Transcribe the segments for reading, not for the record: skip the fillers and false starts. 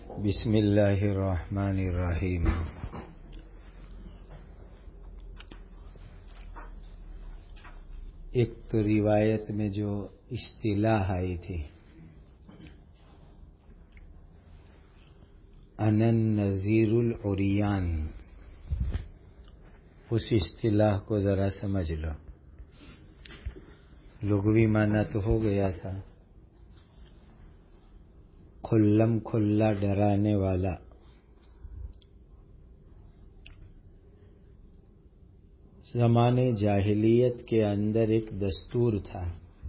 بسم اللہ الرحمن الرحیم۔ ایک تو روایت میں جو اصطلاح آئی تھی انا النذیر العریان، اس اصطلاح کو ذرا سمجھ لو۔ لغوی معنی تو ہو گیا تھا کھلم کھلا ڈرانے والا۔ زمانے جاہلیت کے اندر ایک دستور تھا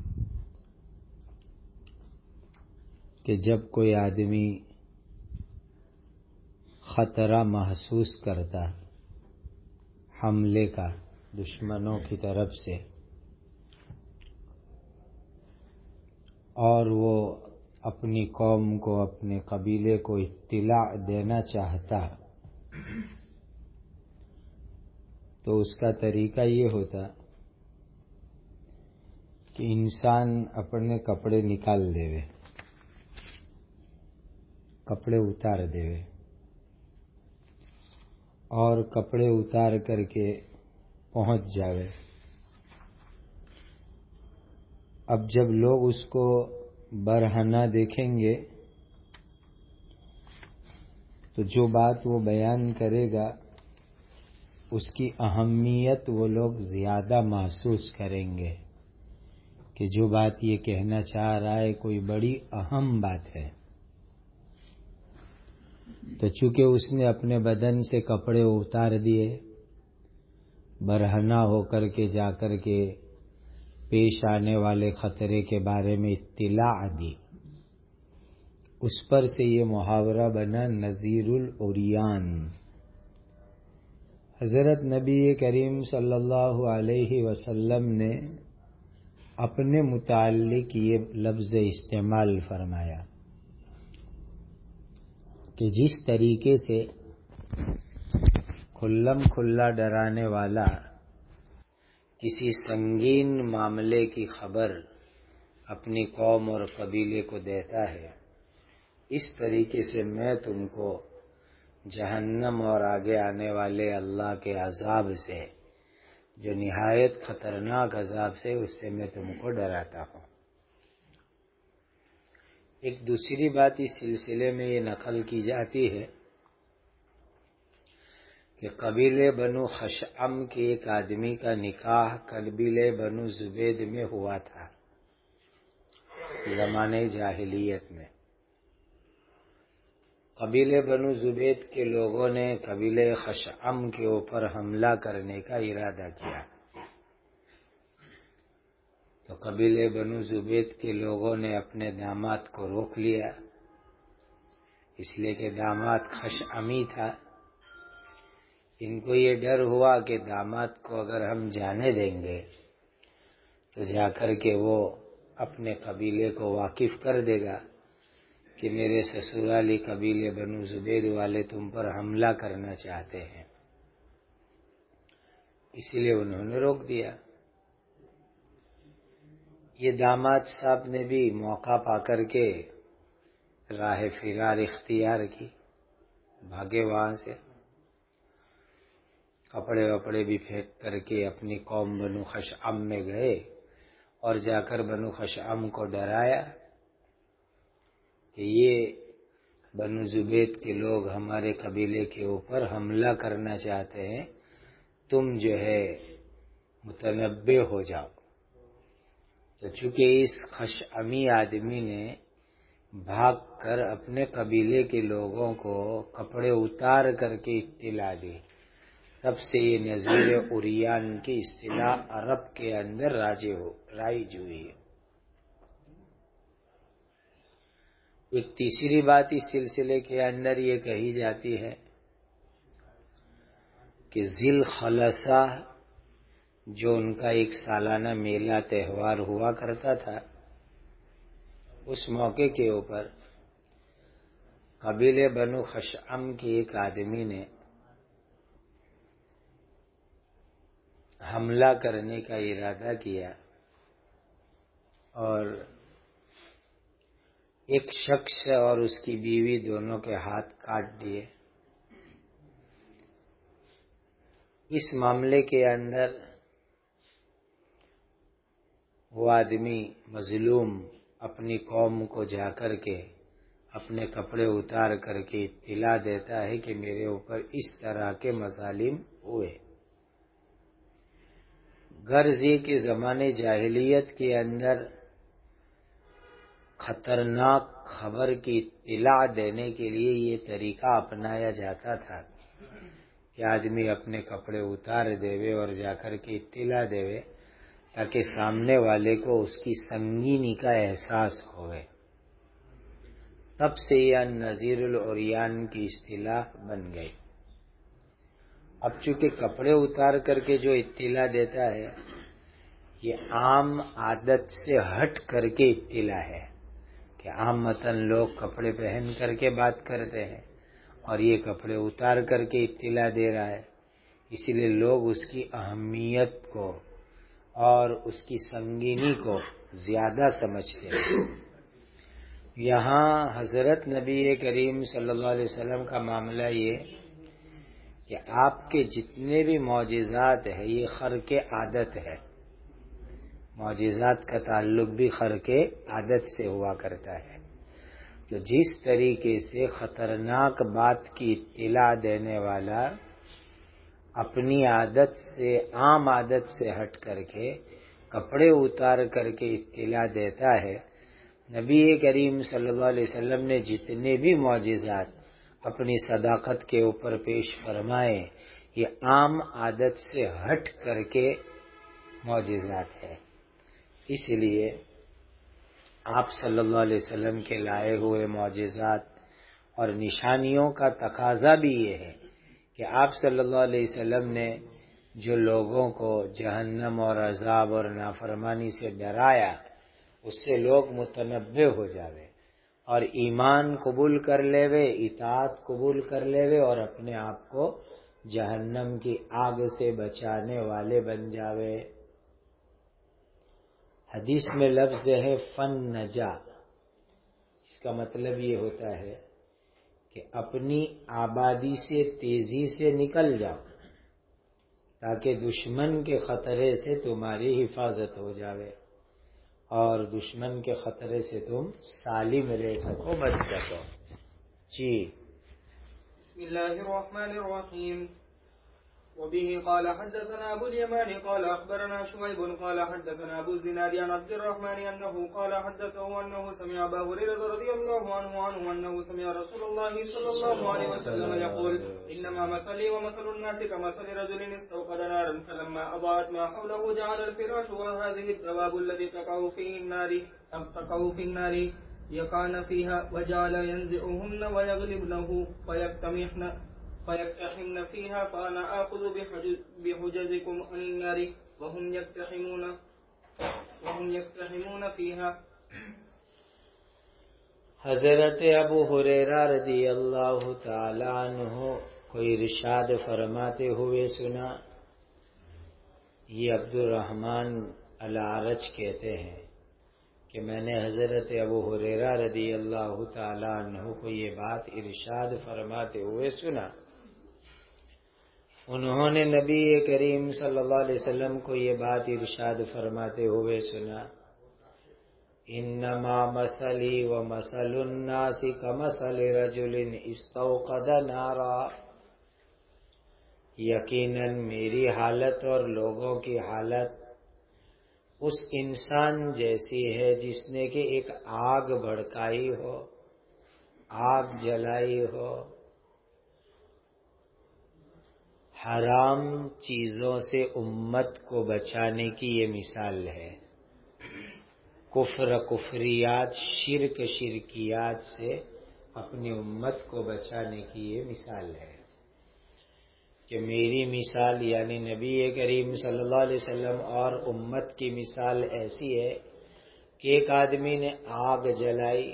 کہ جب کوئی آدمی خطرہ محسوس کرتا حملے کا دشمنوں کی طرف سے، اور وہ اپنی قوم کو، اپنے قبیلے کو اطلاع دینا چاہتا، تو اس کا طریقہ یہ ہوتا کہ انسان اپنے کپڑے نکال دے، کپڑے اتار دے، اور کپڑے اتار کر کے پہنچ جاوے۔ اب جب لوگ اس کو برہنہ دیکھیں گے تو جو بات وہ بیان کرے گا اس کی اہمیت وہ لوگ زیادہ محسوس کریں گے کہ جو بات یہ کہنا چاہ رہا ہے کوئی بڑی اہم بات ہے۔ تو چونکہ اس نے اپنے بدن سے کپڑے اتار دیے، برہنہ ہو کر کے جا کر کے پیش آنے والے خطرے کے بارے میں اطلاع دی، اس پر سے یہ محاورہ بنا نذیر العریان۔ حضرت نبی کریم صلی اللہ علیہ وسلم نے اپنے متعلق یہ لفظ استعمال فرمایا کہ جس طریقے سے کھلم کھلا ڈرانے والا کسی سنگین معاملے کی خبر اپنی قوم اور قبیلے کو دیتا ہے، اس طریقے سے میں تم کو جہنم اور آگے آنے والے اللہ کے عذاب سے، جو نہایت خطرناک عذاب سے، اس سے میں تم کو ڈراتا ہوں۔ ایک دوسری بات اس سلسلے میں یہ نقل کی جاتی ہے کہ قبیلے بنو خشعم کے ایک آدمی کا نکاح قبیلے بنو زبید میں ہوا تھا زمانے جاہلیت میں۔ قبیلے بنو زبید کے لوگوں نے قبیلے خشعم کے اوپر حملہ کرنے کا ارادہ کیا، تو قبیلے بنو زبید کے لوگوں نے اپنے داماد کو روک لیا، اس لیے کہ داماد خشعمی تھا۔ ان کو یہ ڈر ہوا کہ داماد کو اگر ہم جانے دیں گے تو جا کر کے وہ اپنے قبیلے کو واقف کر دے گا کہ میرے سسرالی قبیلے بنو زبید والے تم پر حملہ کرنا چاہتے ہیں، اس لیے انہوں نے روک دیا۔ یہ داماد صاحب نے بھی موقع پا کر کے راہ فرار اختیار کی، بھاگے وہاں سے، کپڑے وپڑے بھی پھینک کر کے اپنی قوم بنو خشعم میں گئے، اور جا کر بنو خشعم کو ڈرایا کہ یہ بنو زبید کے لوگ ہمارے قبیلے کے اوپر حملہ کرنا چاہتے ہیں، تم جو ہے متنبہ ہو جاؤ۔ تو چونکہ اس خشعمی آدمی نے بھاگ کر اپنے قبیلے کے لوگوں کو کپڑے اتار کر کے اطلاع دی، تب سے یہ نذیر عریان کی اصطلاح عرب کے اندر رائج ہوئی ہے۔ ایک تیسری بات اس سلسلے کے اندر یہ کہی جاتی ہے کہ ذی الخلصہ جو ان کا ایک سالانہ میلہ تہوار ہوا کرتا تھا، اس موقع کے اوپر قبیلے بنو خشعم کے ایک آدمی نے حملہ کرنے کا ارادہ کیا، اور ایک شخص اور اس کی بیوی دونوں کے ہاتھ کاٹ دیے۔ اس معاملے کے اندر وہ آدمی مظلوم اپنی قوم کو جا کر کے اپنے کپڑے اتار کر کے اطلاع دیتا ہے کہ میرے اوپر اس طرح کے مظالم ہوئے۔ غرض یہ کہ زمانے جاہلیت کے اندر خطرناک خبر کی اطلاع دینے کے لیے یہ طریقہ اپنایا جاتا تھا کہ آدمی اپنے کپڑے اتار دیوے اور جا کر کے اطلاع دیوے تاکہ سامنے والے کو اس کی سنگینی کا احساس ہوئے۔ تب سے یہ نذیر العریان کی اصطلاح بن گئی۔ اب چونکہ کپڑے اتار کر کے جو اطلاع دیتا ہے یہ عام عادت سے ہٹ کر کے اطلاع ہے کہ عامةً لوگ کپڑے پہن کر کے بات کرتے ہیں اور یہ کپڑے اتار کر کے اطلاع دے رہا ہے، اسی لیے لوگ اس کی اہمیت کو اور اس کی سنگینی کو زیادہ سمجھتے ہیں۔ یہاں حضرت نبی کریم صلی اللہ علیہ وسلم کا معاملہ یہ کہ آپ کے جتنے بھی معجزات ہیں یہ خرق عادت ہے۔ معجزات کا تعلق بھی خرق عادت سے ہوا کرتا ہے، تو جس طریقے سے خطرناک بات کی اطلاع دینے والا اپنی عادت سے عام عادت سے ہٹ کر کے کپڑے اتار کر کے اطلاع دیتا ہے، نبی کریم صلی اللہ علیہ وسلم نے جتنے بھی معجزات اپنی صداقت کے اوپر پیش فرمائے یہ عام عادت سے ہٹ کر کے معجزات ہے۔ اس لیے آپ صلی اللہ علیہ وسلم کے لائے ہوئے معجزات اور نشانیوں کا تقاضا بھی یہ ہے کہ آپ صلی اللہ علیہ وسلم نے جو لوگوں کو جہنم اور عذاب اور نافرمانی سے ڈرایا اس سے لوگ متنبہ ہو جاوے اور ایمان قبول کر لیوے، اطاعت قبول کر لیوے اور اپنے آپ کو جہنم کی آگ سے بچانے والے بن جاوے۔ حدیث میں لفظ ہے فن نجا، اس کا مطلب یہ ہوتا ہے کہ اپنی آبادی سے تیزی سے نکل جاؤ تاکہ دشمن کے خطرے سے تمہاری حفاظت ہو جاوے اور دشمن کے خطرے سے تم سالم رہ سکو، بچ سکو۔ جی بسم اللہ الرحمن الرحیم وبه قال حدثنا ابو اليمان قال اخبرنا شعيب قال حدثنا ابو الزناد عن عبد الرحمن انه قال حدثه انه سمع ابا هريره رضي الله عنه انه سمع رسول الله صلى الله عليه وسلم يقول انما مثلي ومثل الناس كمثل رجل استوقد نارا فلما اضاءت ما حوله جعل الفراش وهذه الدواب التي تقع في النار يقعن فيها وجعل ينزعهن ويغلبنه فيقتحمن فيها فأنا آخذ بحجزكم عن النار وهم يقتحمون فيها۔ حضرت ابو ہریرہ رضی اللہ تعالی عنہ کو ارشاد فرماتے ہوئے سنا، یہ عبد الرحمن الاعرج کہتے ہیں کہ میں نے حضرت ابو ہریرہ رضی اللہ تعالی عنہ کو یہ بات ارشاد فرماتے ہوئے سنا۔ انہوں نے نبی کریم صلی اللہ علیہ وسلم کو یہ بات ارشاد فرماتے ہوئے سنا، انما مثلی و مثل الناس کمثل رجل استوقد نارا، یقیناً میری حالت اور لوگوں کی حالت اس انسان جیسی ہے جس نے کہ ایک آگ بھڑکائی ہو، آگ جلائی ہو۔ حرام چیزوں سے امت کو بچانے کی یہ مثال ہے، کفر کفریات شرک شرکیات سے اپنی امت کو بچانے کی یہ مثال ہے کہ میری مثال یعنی نبی کریم صلی اللہ علیہ وسلم اور امت کی مثال ایسی ہے کہ ایک آدمی نے آگ جلائی،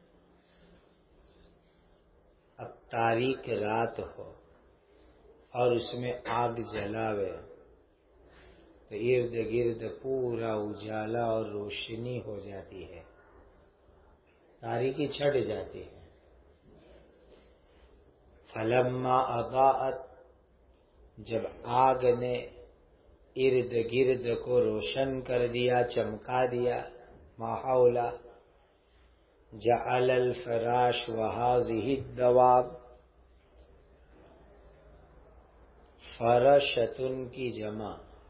اب تاریک رات ہو اور اس میں آگ جلاوے تو ارد گرد پورا اجالا اور روشنی ہو جاتی ہے، تاریکی چھٹ جاتی ہے. فلما اضاءت، جب آگ نے ارد گرد کو روشن کر دیا، چمکا دیا، ماحولا، جعل الفراش وهذه الدواب، فرشتن کی جمع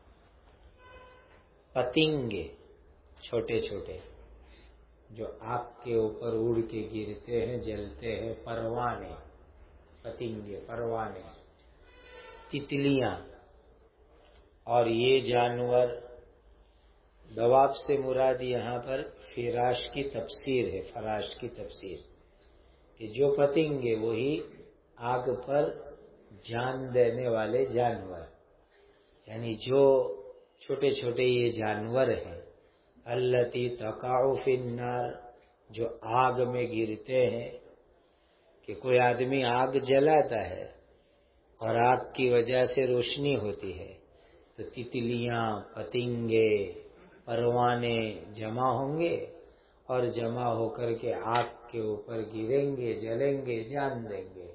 پتنگے، چھوٹے چھوٹے جو آگ کے اوپر اڑ کے گرتے ہیں، جلتے ہیں، پروانے، پتنگے، پروانے، تتلیاں. اور یہ جانور، دواب سے مراد یہاں پر فراش کی تفسیر ہے، فراش کی تفسیر، کہ جو پتنگے وہی آگ پر جان دینے والے جانور، یعنی جو چھوٹے چھوٹے یہ جانور ہیں، التی تقع فی النار، جو آگ میں گرتے ہیں. کہ کوئی آدمی آگ جلاتا ہے اور آگ کی وجہ سے روشنی ہوتی ہے، تو تتلیاں، پتنگے، پروانے جمع ہوں گے اور جمع ہو کر کے آگ کے اوپر گریں گے، جلیں گے، جان دیں گے.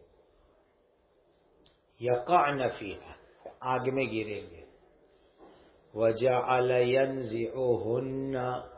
یقعن فیہا، آگ میں گریں گے. وجعل ینزعہن،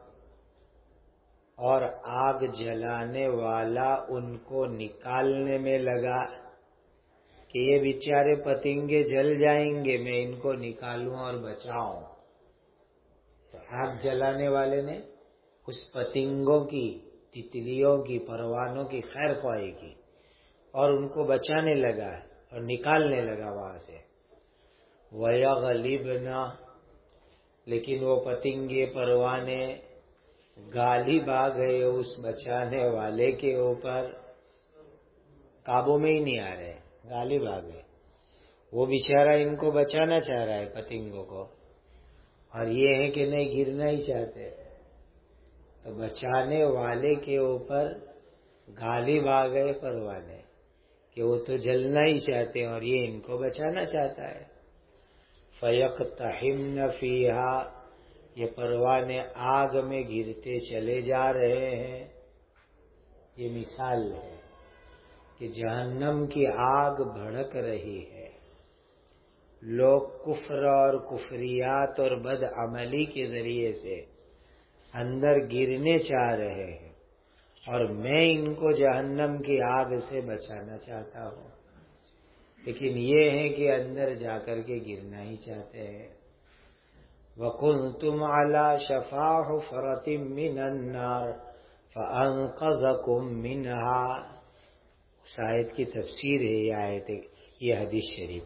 اور آگ جلانے والا ان کو نکالنے میں لگا کہ یہ بیچارے پتنگے جل جائیں گے، میں ان کو نکالوں اور بچاؤں. تو آگ جلانے والے نے اس پتنگوں کی، تتلیوں کی، پروانوں کی خیر خواہی کی اور ان کو بچانے لگا اور نکالنے لگا وہاں سے. وَيَغْلِبْنَا، لیکن وہ پتنگے، پروانے غالب آ گئے اس بچانے والے کے اوپر، قابو میں ہی نہیں آ رہے، غالب آ گئے. وہ بیچارہ ان کو بچانا چاہ رہا ہے، پتنگوں کو، اور یہ ہے کہ نہیں، گرنا ہی چاہتے. تو بچانے والے کے اوپر غالب آ گئے پروانے، کہ وہ تو جلنا ہی چاہتے ہیں اور یہ ان کو بچانا چاہتا ہے. فَيَقْتَحِمْنَ فِيهَا، یہ پروانے آگ میں گرتے چلے جا رہے ہیں. یہ مثال ہے کہ جہنم کی آگ بھڑک رہی ہے، لوگ کفر اور کفریات اور بدعملی کے ذریعے سے اندر گرنے چاہ رہے ہیں، اور میں ان کو جہنم کی آگ سے بچانا چاہتا ہوں، لیکن یہ ہے کہ اندر جا کر کے گرنا ہی چاہتے ہیں. وَكُنْتُمْ عَلَى شَفَا حُفْرَةٍ مِّنَ النَّارِ فَأَنْقَذَكُمْ مِنْهَا. اس آیت کی تفسیر ہے یہ آیت، یہ حدیث شریف.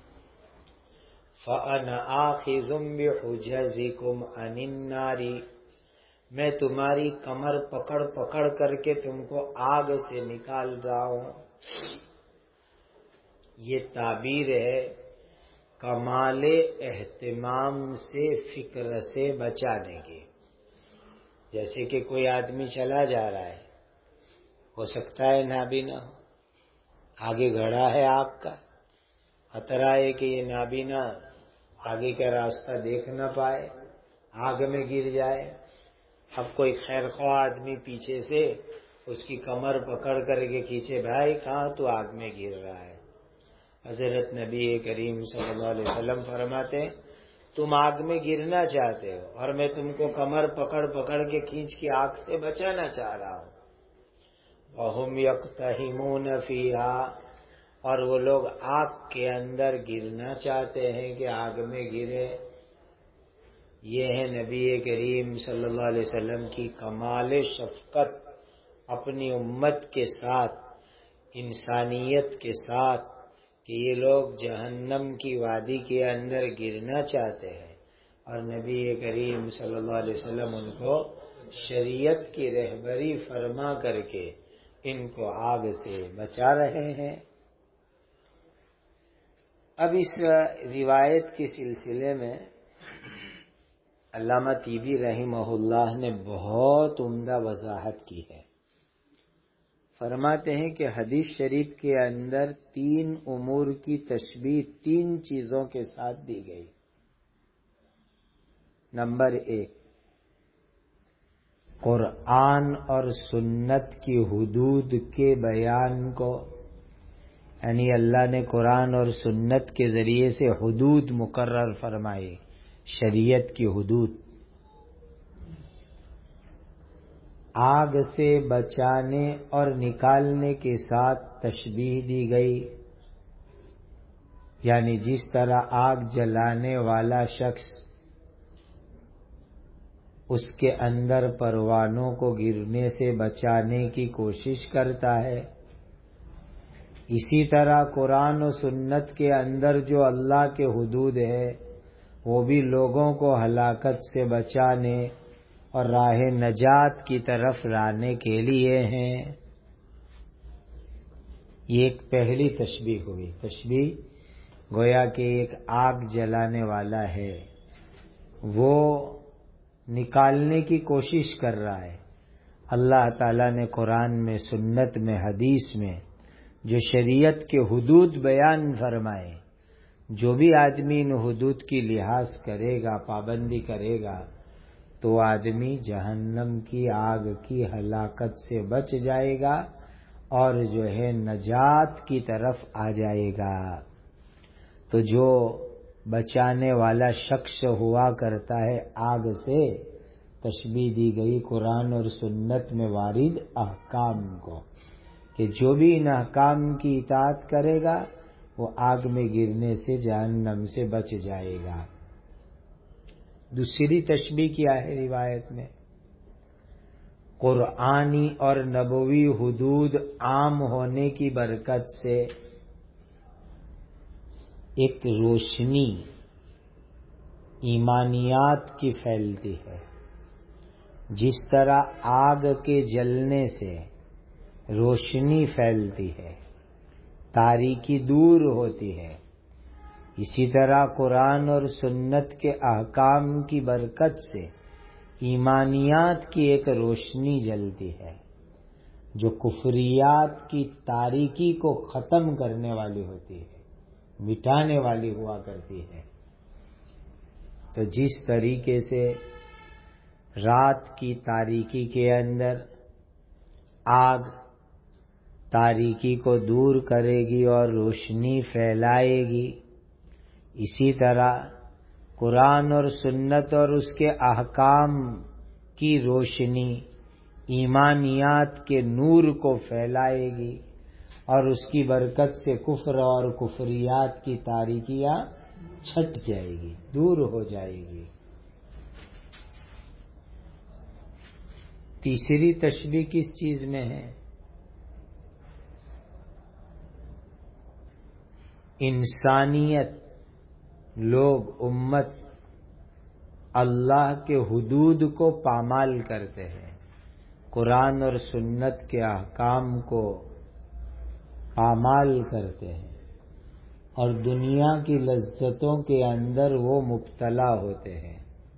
فَأَنَا آخِذٌ بِحُجَزِكُمْ عَنِ النَّارِ، میں تمہاری کمر پکڑ پکڑ کر کے تم کو آگ سے نکال رہا ہوں. یہ تعبیر ہے کمال اہتمام سے، فکر سے بچانے کی. جیسے کہ کوئی آدمی چلا جا رہا ہے، ہو سکتا ہے نابینا ہو، آگے گھڑا ہے آگ کا، خطرہ ہے کہ یہ نابینا آگے کا راستہ دیکھ نہ پائے، آگ میں گر جائے. اب کوئی خیر خواہ آدمی پیچھے سے اس کی کمر پکڑ کر کے کھینچے، بھائی کہاں تو آگ میں گر رہا ہے. حضرت نبی کریم صلی اللہ علیہ وسلم فرماتے ہیں تم آگ میں گرنا چاہتے ہو اور میں تم کو کمر پکڑ پکڑ کے کھینچ کے آگ سے بچانا چاہ رہا ہوں. وَهُمْ يَقْتَحِمُونَ فِيهَا، اور وہ لوگ آگ کے اندر گرنا چاہتے ہیں کہ آگ میں گرے. یہ ہے نبی کریم صلی اللہ علیہ وسلم کی کمال شفقت اپنی امت کے ساتھ، انسانیت کے ساتھ، کہ یہ لوگ جہنم کی وادی کے اندر گرنا چاہتے ہیں اور نبی کریم صلی اللہ علیہ وسلم ان کو شریعت کی رہبری فرما کر کے ان کو آگ سے بچا رہے ہیں. اب اس روایت کے سلسلے میں علامہ طیبی رحمہ اللہ نے بہت عمدہ وضاحت کی ہے. فرماتے ہیں کہ حدیث شریف کے اندر 3 امور کی تشبیہ 3 چیزوں کے ساتھ دی گئی. نمبر 1، قرآن اور سنت کی حدود کے بیان کو، یعنی اللہ نے قرآن اور سنت کے ذریعے سے حدود مقرر فرمائے، شریعت کی حدود، آگ سے بچانے اور نکالنے کے ساتھ تشبیہ دی گئی، یعنی جس طرح آگ جلانے والا شخص اس کے اندر پروانوں کو گرنے سے بچانے کی کوشش کرتا ہے، اسی طرح قرآن و سنت کے اندر جو اللہ کے حدود ہے وہ بھی لوگوں کو ہلاکت سے بچانے اور راہ نجات کی طرف لانے کے لیے ہیں۔ یہ ایک پہلی تشبیہ ہوئی، تشبیہ گویا کہ ایک آگ جلانے والا ہے، وہ نکالنے کی کوشش کر رہا ہے۔ اللہ تعالیٰ نے قرآن میں، سنت میں، حدیث میں جو شریعت کے حدود بیان فرمائے، جو بھی آدمی ان حدود کی لحاظ کرے گا، پابندی کرے گا، تو آدمی جہنم کی آگ کی ہلاکت سے بچ جائے گا اور جو ہے نجات کی طرف آ جائے گا۔ تو جو بچانے والا شخص ہوا کرتا ہے آگ سے، تشبیہ دی گئی قرآن اور سنت میں وارد احکام کو، کہ جو بھی ان احکام کی اطاعت کرے گا وہ آگ میں گرنے سے، جہنم سے بچ جائے گا۔ دوسری تشبیہ کیا ہے روایت میں؟ قرآنی اور نبوی حدود عام ہونے کی برکت سے ایک روشنی ایمانیات کی پھیلتی ہے، جس طرح آگ کے جلنے سے روشنی پھیلتی ہے، تاریکی دور ہوتی ہے، اسی طرح قرآن اور سنت کے احکام کی برکت سے ایمانیات کی ایک روشنی جلتی ہے، جو کفریات کی تاریکی کو ختم کرنے والی ہوتی ہے، مٹانے والی ہوا کرتی ہے۔ تو جس طریقے سے رات کی تاریکی کے اندر آگ تاریکی کو دور کرے گی اور روشنی پھیلائے گی، اسی طرح قرآن اور سنت اور اس کے احکام کی روشنی ایمانیات کے نور کو پھیلائے گی اور اس کی برکت سے کفر اور کفریات کی تاریکیاں چھٹ جائے گی، دور ہو جائے گی۔ تیسری تشبیہ کس چیز میں ہے؟ انسانیت، لوگ، امت اللہ کے حدود کو پامال کرتے ہیں، قرآن اور سنت کے احکام کو پامال کرتے ہیں اور دنیا کی لذتوں کے اندر وہ مبتلا ہوتے ہیں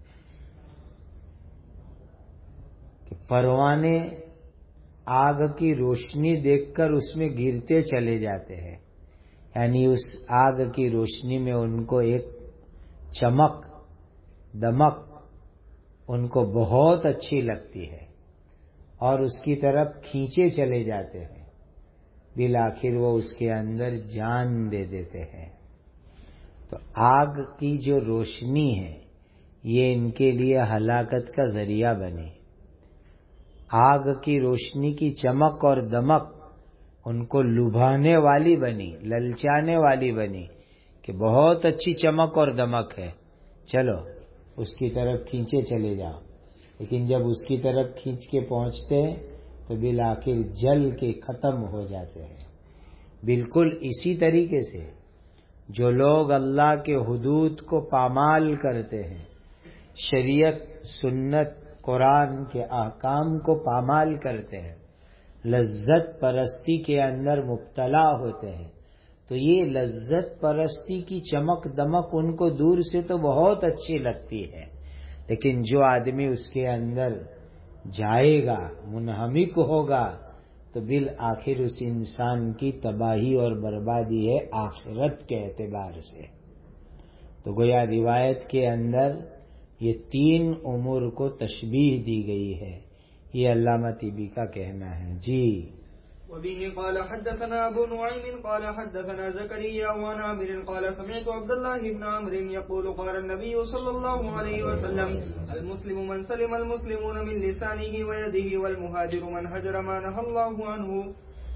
کہ پروانے آگ کی روشنی دیکھ کر اس میں گرتے چلے جاتے ہیں، یعنی اس آگ کی روشنی میں ان کو ایک چمک، دمک ان کو بہت اچھی لگتی ہے اور اس کی طرف کھینچے چلے جاتے ہیں، بالآخر وہ اس کے اندر جان دے دیتے ہیں۔ تو آگ کی جو روشنی ہے یہ ان کے لیے ہلاکت کا ذریعہ بنی، آگ کی روشنی کی چمک اور دمک ان کو لبھانے والی بنی، للچانے والی بنی کہ بہت اچھی چمک اور دمک ہے، چلو اس کی طرف کھینچے چلے جاؤ، لیکن جب اس کی طرف کھینچ کے پہنچتے ہیں تو بالآخر جل کے ختم ہو جاتے ہیں۔ بالکل اسی طریقے سے جو لوگ اللہ کے حدود کو پامال کرتے ہیں، شریعت، سنت، قرآن کے احکام کو پامال کرتے ہیں، لذت پرستی کے اندر مبتلا ہوتے ہیں، تو یہ لذت پرستی کی چمک دمک ان کو دور سے تو بہت اچھی لگتی ہے، لیکن جو آدمی اس کے اندر جائے گا، منہمک ہوگا، تو بالآخر اس انسان کی تباہی اور بربادی ہے آخرت کے اعتبار سے۔ تو گویا روایت کے اندر یہ تین امور کو تشبیہ دی گئی ہے، یہ علامہ طیبی کا کہنا ہے. جی. وبه قال حدثنا أبو نعيم قال حدثنا زكريا وعن عامر قال سمعت عبد الله بن عمرو يقول قال النبي صلى الله عليه وسلم المسلم من سلم المسلمون من لسانه ويده والمهاجر من هجر ما نهى الله عنه.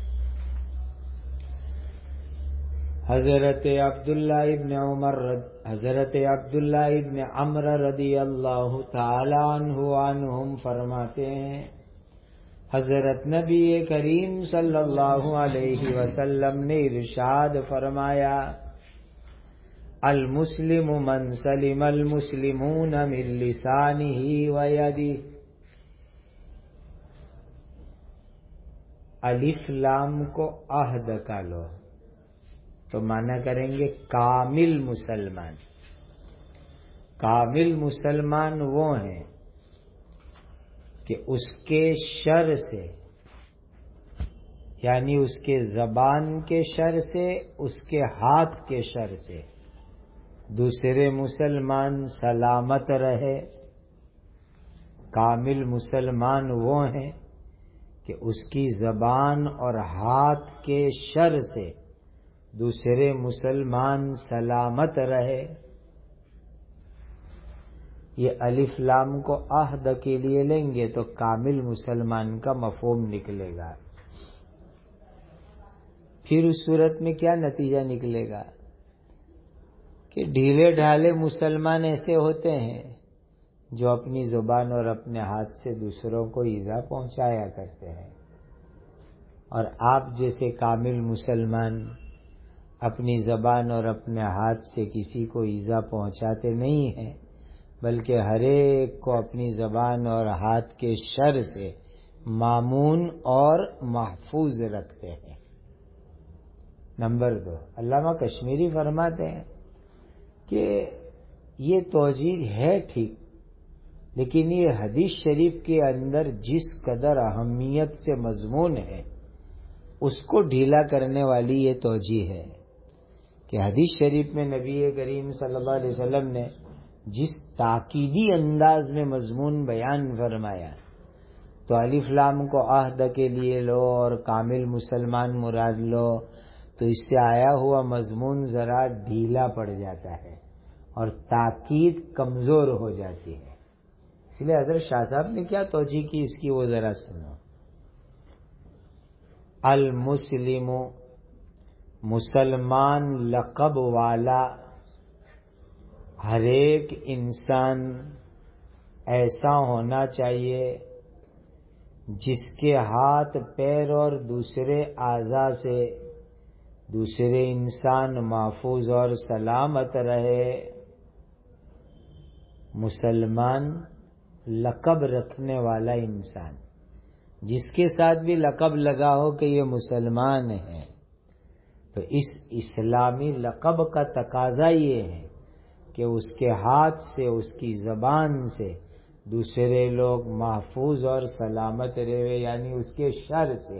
حضرت عبداللہ ابن عمرو رضی اللہ تعالی عنہم فرماتے ہیں حضرت نبی کریم صلی اللہ علیہ وسلم نے ارشاد فرمایا المسلم من سلم المسلمون من لسانہ ویدہ. الف لام کو عہد کا لو تو معنی کریں گے کامل مسلمان. کامل مسلمان وہ ہیں کہ اس کے شر سے یعنی اس کے زبان کے شر سے اس کے ہاتھ کے شر سے دوسرے مسلمان سلامت رہے. کامل مسلمان وہ ہیں کہ اس کی زبان اور ہاتھ کے شر سے دوسرے مسلمان سلامت رہے. یہ الف لام کو عہد کے لیے لیں گے تو کامل مسلمان کا مفہوم نکلے گا. پھر اس صورت میں کیا نتیجہ نکلے گا کہ ڈھیلے ڈھالے مسلمان ایسے ہوتے ہیں جو اپنی زبان اور اپنے ہاتھ سے دوسروں کو ایذا پہنچایا کرتے ہیں، اور آپ جیسے کامل مسلمان اپنی زبان اور اپنے ہاتھ سے کسی کو ایذا پہنچاتے نہیں ہیں، بلکہ ہر ایک کو اپنی زبان اور ہاتھ کے شر سے مامون اور محفوظ رکھتے ہیں. نمبر 2، علامہ کشمیری فرماتے ہیں کہ یہ توجیہ ہے ٹھیک، لیکن یہ حدیث شریف کے اندر جس قدر اہمیت سے مضمون ہے اس کو ڈھیلا کرنے والی یہ توجیہ ہے کہ حدیث شریف میں نبی کریم صلی اللہ علیہ وسلم نے جس تاکیدی انداز میں مضمون بیان فرمایا تو الف لام کو عہد کے لیے لو اور کامل مسلمان مراد لو تو اس سے آیا ہوا مضمون ذرا ڈھیلا پڑ جاتا ہے اور تاکید کمزور ہو جاتی ہے. اس لیے حضرت شاہ صاحب نے کیا توجیہ کی اس کی وہ ذرا سنو. المسلم مسلمان لقب والا ہر ایک انسان ایسا ہونا چاہیے جس کے ہاتھ پیر اور دوسرے اعضاء سے دوسرے انسان محفوظ اور سلامت رہے. مسلمان لقب رکھنے والا انسان جس کے ساتھ بھی لقب لگا ہو کہ یہ مسلمان ہے تو اس اسلامی لقب کا تقاضا یہ ہے کہ اس کے ہاتھ سے اس کی زبان سے دوسرے لوگ محفوظ اور سلامت رہے، یعنی اس کے شر سے.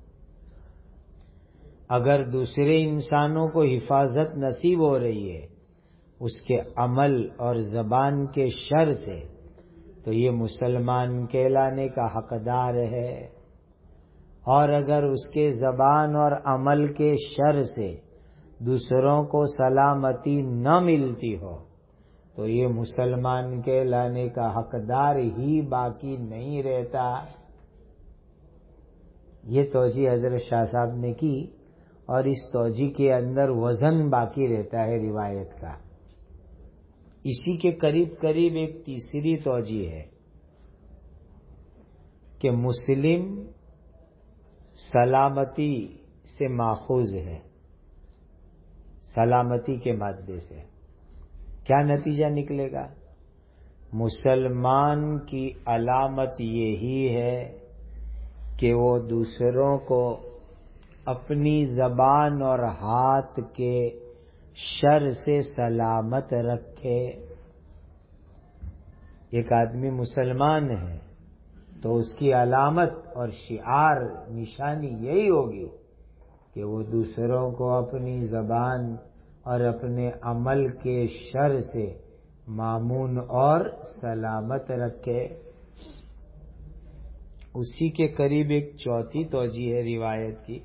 اگر دوسرے انسانوں کو حفاظت نصیب ہو رہی ہے اس کے عمل اور زبان کے شر سے تو یہ مسلمان کہلانے کا حقدار ہے، اور اگر اس کے زبان اور عمل کے شر سے دوسروں کو سلامتی نہ ملتی ہو تو یہ مسلمان کہلانے کا حقدار ہی باقی نہیں رہتا. یہ توجیہ حضرت شاہ صاحب نے کی، اور اس توجیہ کے اندر وزن باقی رہتا ہے روایت کا. اسی کے قریب قریب ایک تیسری توجیہ ہے کہ مسلم سلامتی سے ماخوذ ہے، سلامتی کے مادے سے. کیا نتیجہ نکلے گا؟ مسلمان کی علامت یہی ہے کہ وہ دوسروں کو اپنی زبان اور ہاتھ کے شر سے سلامت رکھے. ایک آدمی مسلمان ہے تو اس کی علامت اور شعار نشانی یہی ہوگی کہ وہ دوسروں کو اپنی زبان اور اپنے عمل کے شر سے مامون اور سلامت رکھے. اسی کے قریب ایک چوتھی توجیہ ہے روایت کی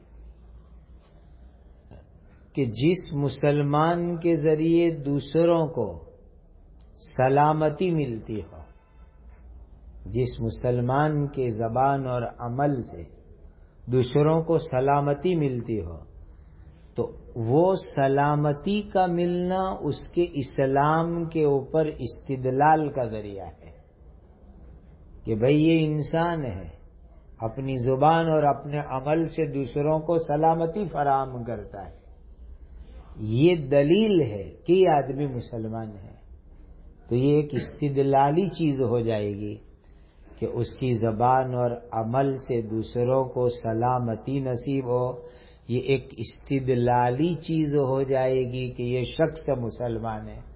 کہ جس مسلمان کے ذریعے دوسروں کو سلامتی ملتی ہو، جس مسلمان کے زبان اور عمل سے دوسروں کو سلامتی ملتی ہو، تو وہ سلامتی کا ملنا اس کے اسلام کے اوپر استدلال کا ذریعہ ہے کہ بھئی یہ انسان ہے، اپنی زبان اور اپنے عمل سے دوسروں کو سلامتی فراہم کرتا ہے، یہ دلیل ہے کہ یہ آدمی مسلمان ہے۔ تو یہ ایک استدلالی چیز ہو جائے گی کہ اس کی زبان اور عمل سے دوسروں کو سلامتی نصیب ہو، یہ ایک استدلالی چیز ہو جائے گی کہ یہ شخص مسلمان ہے۔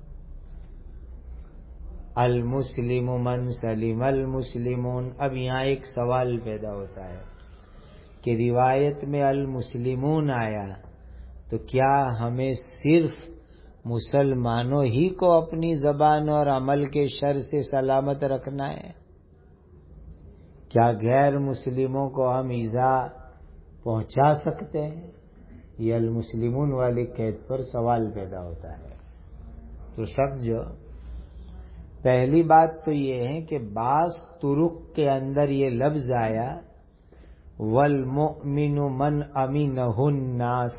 المسلم من سلم المسلمون۔ اب یہاں ایک سوال پیدا ہوتا ہے کہ روایت میں المسلمون آیا تو کیا ہمیں صرف مسلمانوں ہی کو اپنی زبان اور عمل کے شر سے سلامت رکھنا ہے؟ کیا غیر مسلموں کو ہم ایذا پہنچا سکتے ہیں؟ یہ المسلمون والی قید پر سوال پیدا ہوتا ہے۔ تو سمجھو، پہلی بات تو یہ ہے کہ بعض طرق کے اندر یہ لفظ آیا والمؤمن من امینہ الناس،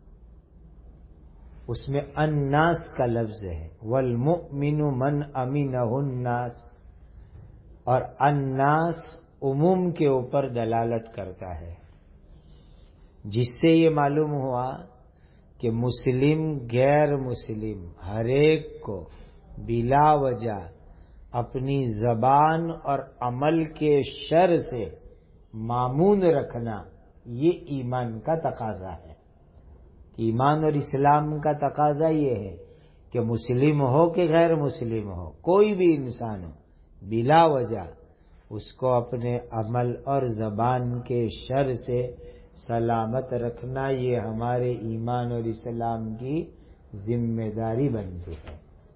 اس میں الناس کا لفظ ہے، والمؤمن من امینہ الناس، اور الناس عموم کے اوپر دلالت کرتا ہے، جس سے یہ معلوم ہوا کہ مسلم غیر مسلم ہر ایک کو بلا وجہ اپنی زبان اور عمل کے شر سے مامون رکھنا یہ ایمان کا تقاضا ہے۔ ایمان اور اسلام کا تقاضا یہ ہے کہ مسلم ہو کہ غیر مسلم ہو، کوئی بھی انسان ہو، بلا وجہ اس کو اپنے عمل اور زبان کے شر سے سلامت رکھنا یہ ہمارے ایمان اور اسلام کی ذمہ داری بنتی ہے۔